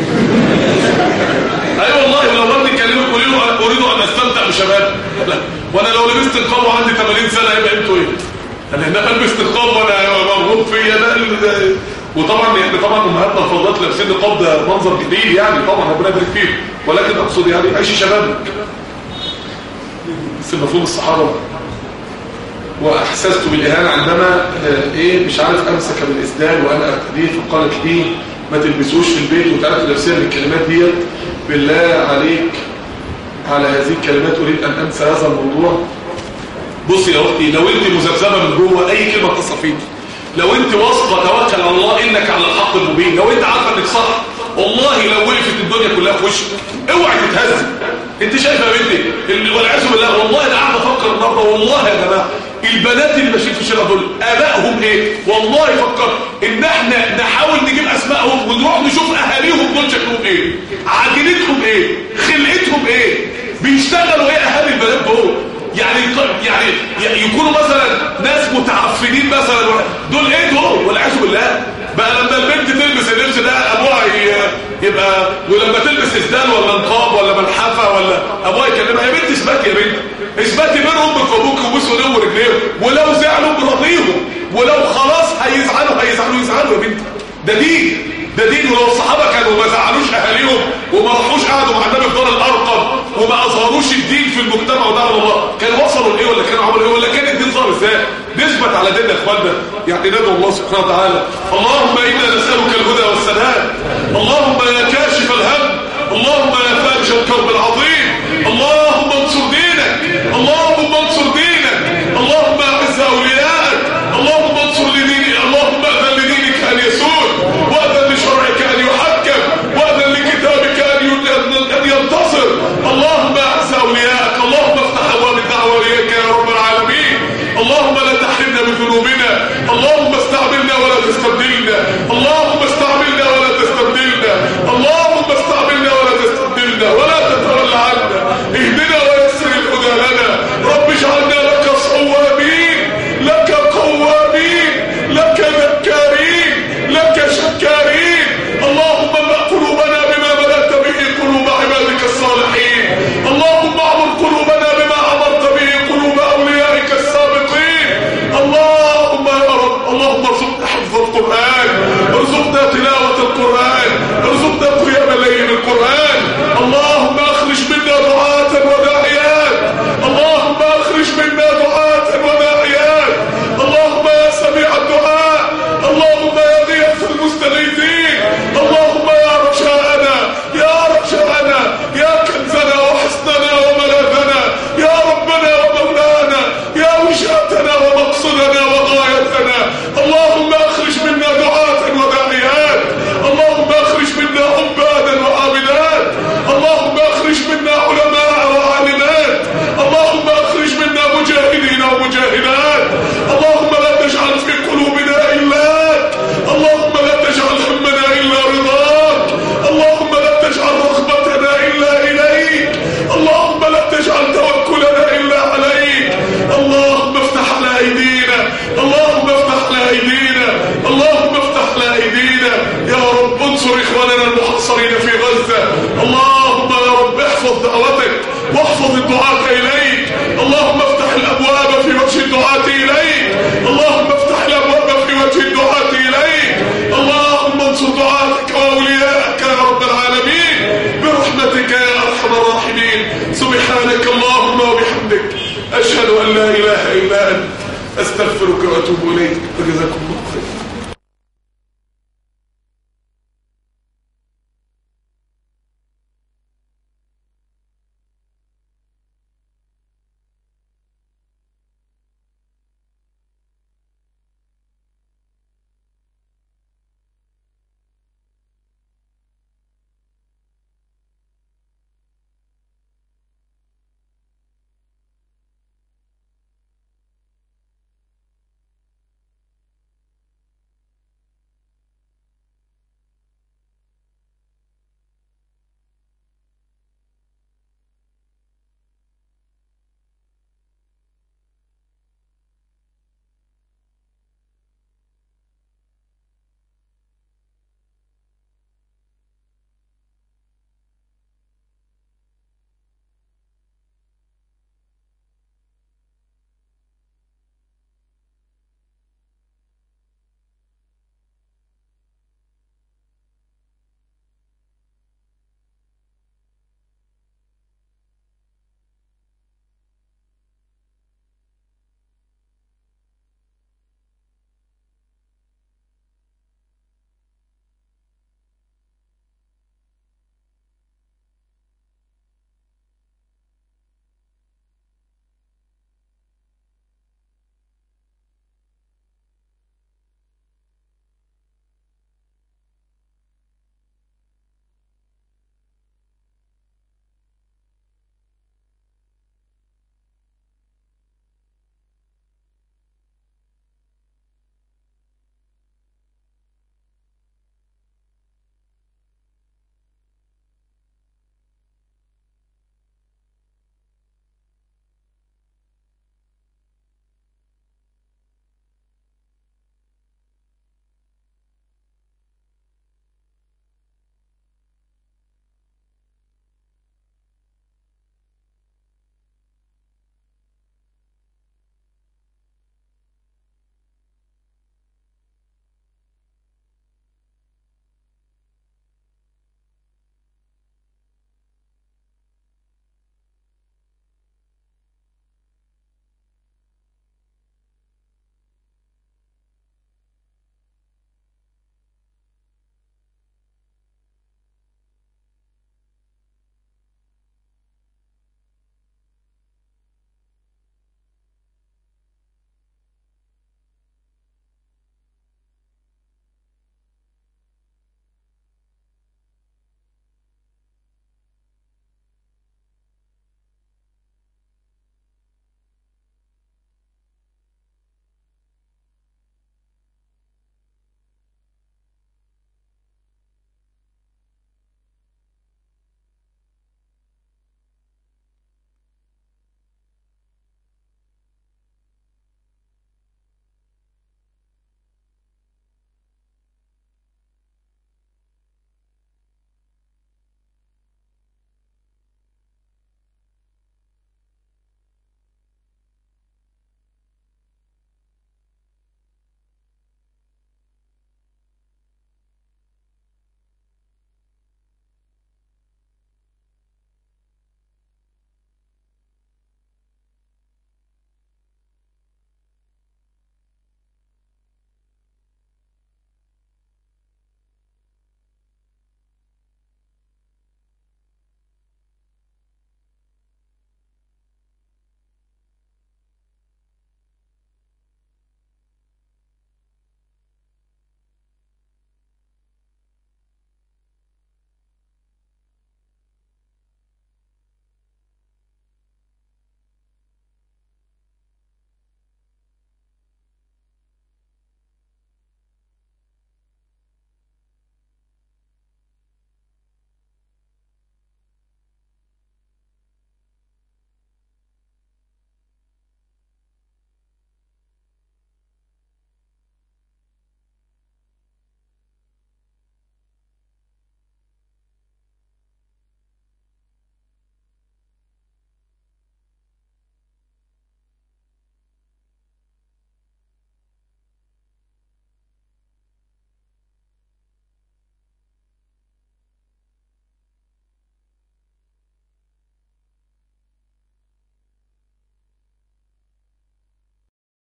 Speaker 3: اي والله، ولو رد كلمه اريد ان استمتع بشباب، وانا لو لبست نقاب وعندي 80 سنه هيبقى قيمته ايه؟ انا هنا بلبس نقاب وانا مرغوب فيا ده. وطبعا يعني طبعا امهاتنا الفضلات لابسين نقاب ده منظر جديد يعني، طبعا ربنا يبارك فيهم، ولكن اقصد يعني عيشي شبابك. بس مفهوم الصحابه. واحسست بالاهانه عندما مش عارف امسك بالاسدال وانا ارتديه، فقالت لي ما تلبسوش في البيت وتعرف تفسير الكلمات ديت. بالله عليك على هذه الكلمات اريد ان انسى هذا الموضوع. بصي يا اختي، لو انت مذبذبه من جوه اي كلمه تصل فيك، لو انت واثقه توكل على الله انك على الحق المبين، لو انت عارفه انك صح، والله لو وقفت الدنيا كلها في وشك اوعي تتهز. انت شايفه يا بنتي والعياذ بالله، والله انا قاعد افكر النهارده، والله يا جماعه البنات اللي ماشيين في الشارع دول ابائهم ايه؟ والله فكر ان احنا نحاول نجيب اسمائهم ونروح نشوف اهاليهم دول شكلهم ايه، عاجلتهم ايه، خلقتهم ايه، بيشتغلوا ايه اهالي البنات دول. يعني يكونوا مثلا ناس متعفنين مثلا، دول ايه دول والعياذ بالله. بقى لما البنت تلبس اللبس ده ابوها يبقى، ولما تلبس اسدال ولا نقاب ولا ملحفه ولا ابوها يكلمها يا بنت اثبتي، يا بنت اثبتي بين امك وابوك وبوسوا ايديهم ورجليهم، ولو زعلوا براضيهم، ولو خلاص هيزعلوا يا بنت. ده دين. ولو الصحابه كانوا ما زعلوش اهاليهم وما راحوش قعدوا مع النبي في دار الارقم وما اظهروش الدين في المجتمع ودعوا الله، كانوا وصلوا لايه ولا كانوا عملوا ايه ولا كان الدين ظهر ازاي؟ نثبت على ديننا يا اخوانا. يعني ندعو الله سبحانه وتعالى اللهم انا نسالك الهدى والسلام، اللهم يا كاشف الهم، اللهم يا فارج الكرب العظيم، اللهم انصر دينك، اللهم انصر دينك، اللهم اعز اولياءك، اللهم انصر لدينك، اللهم اذن لدينك ان يسود، واذن لشرعك ان يحكم، واذن لكتابك ان ينتصر. اللهم اعز اولياءك، اللهم افتح ابواب الدعوه اليك يا رب العالمين. اللهم لا تحرمنا بذنوبنا، اللهم استعملنا ولا تستبدلنا، اللهم استعملنا ولا تستبدلنا، اللهم استعملنا ولا تستبدلنا، ولا تتولى عنا. اهدنا ويسر الهدى لنا، رب اجعلنا لك صوابين، لك قوامين، لك ذكارين، لك شكارين. اللهم املأ قلوبنا بما ملأت به قلوب عبادك الصالحين، اللهم اعمر قلوبنا بما عمرت به قلوب اوليائك السابقين. اللهم يا رب، اللهم ارزقنا حفظ القرآن، ارزقنا تلاوة القرآن، ارزقنا قيام الليل بالقرآن. اللهم اخرج منا دعاة وداعيات، اللهم اخرج منا دعاة وداعيات. اللهم يا سميع الدعاء، اللهم يا غيث المستغيثين، اللهم يا رجاءنا، يا رجاءنا، يا كنزنا وحصننا وملاذنا، يا ربنا ومولانا، يا وجهتنا ومقصدنا وغايتنا. اللهم اخرج منا دعاة وداعيات، اللهم اخرج منا عبادا وعابدات، اللهم اخرج منا علماء وعالمات، اللهم اخرج منا مجاهدين ومجاهدات. اللهم لا تجعل في قلوبنا إلاك، اللهم لا تجعل همنا إلا رضاك، اللهم لا تجعل رغبتنا إلا إليك، اللهم لا تجعل توكلنا إلا عليك. اللهم افتح على أيدينا، اللهم افتح على أيدينا، اللهم افتح على أيدينا يا رب. انصر إخواننا المحاصرين في غزة، اللهم يا رب احفظ دعوتك واحفظ الدعاة إليك. اللهم افتح الأبواب في وجه الدعاة إليك، اللهم افتح الأبواب في وجه الدعاة إليك. اللهم انصر دعاتك وأولياءك يا رب العالمين برحمتك يا أرحم الراحمين. سبحانك اللهم وبحمدك، أشهد أن لا إله إلا أنت، أستغفرك وأتوب إليك. وجزاكم الله خير.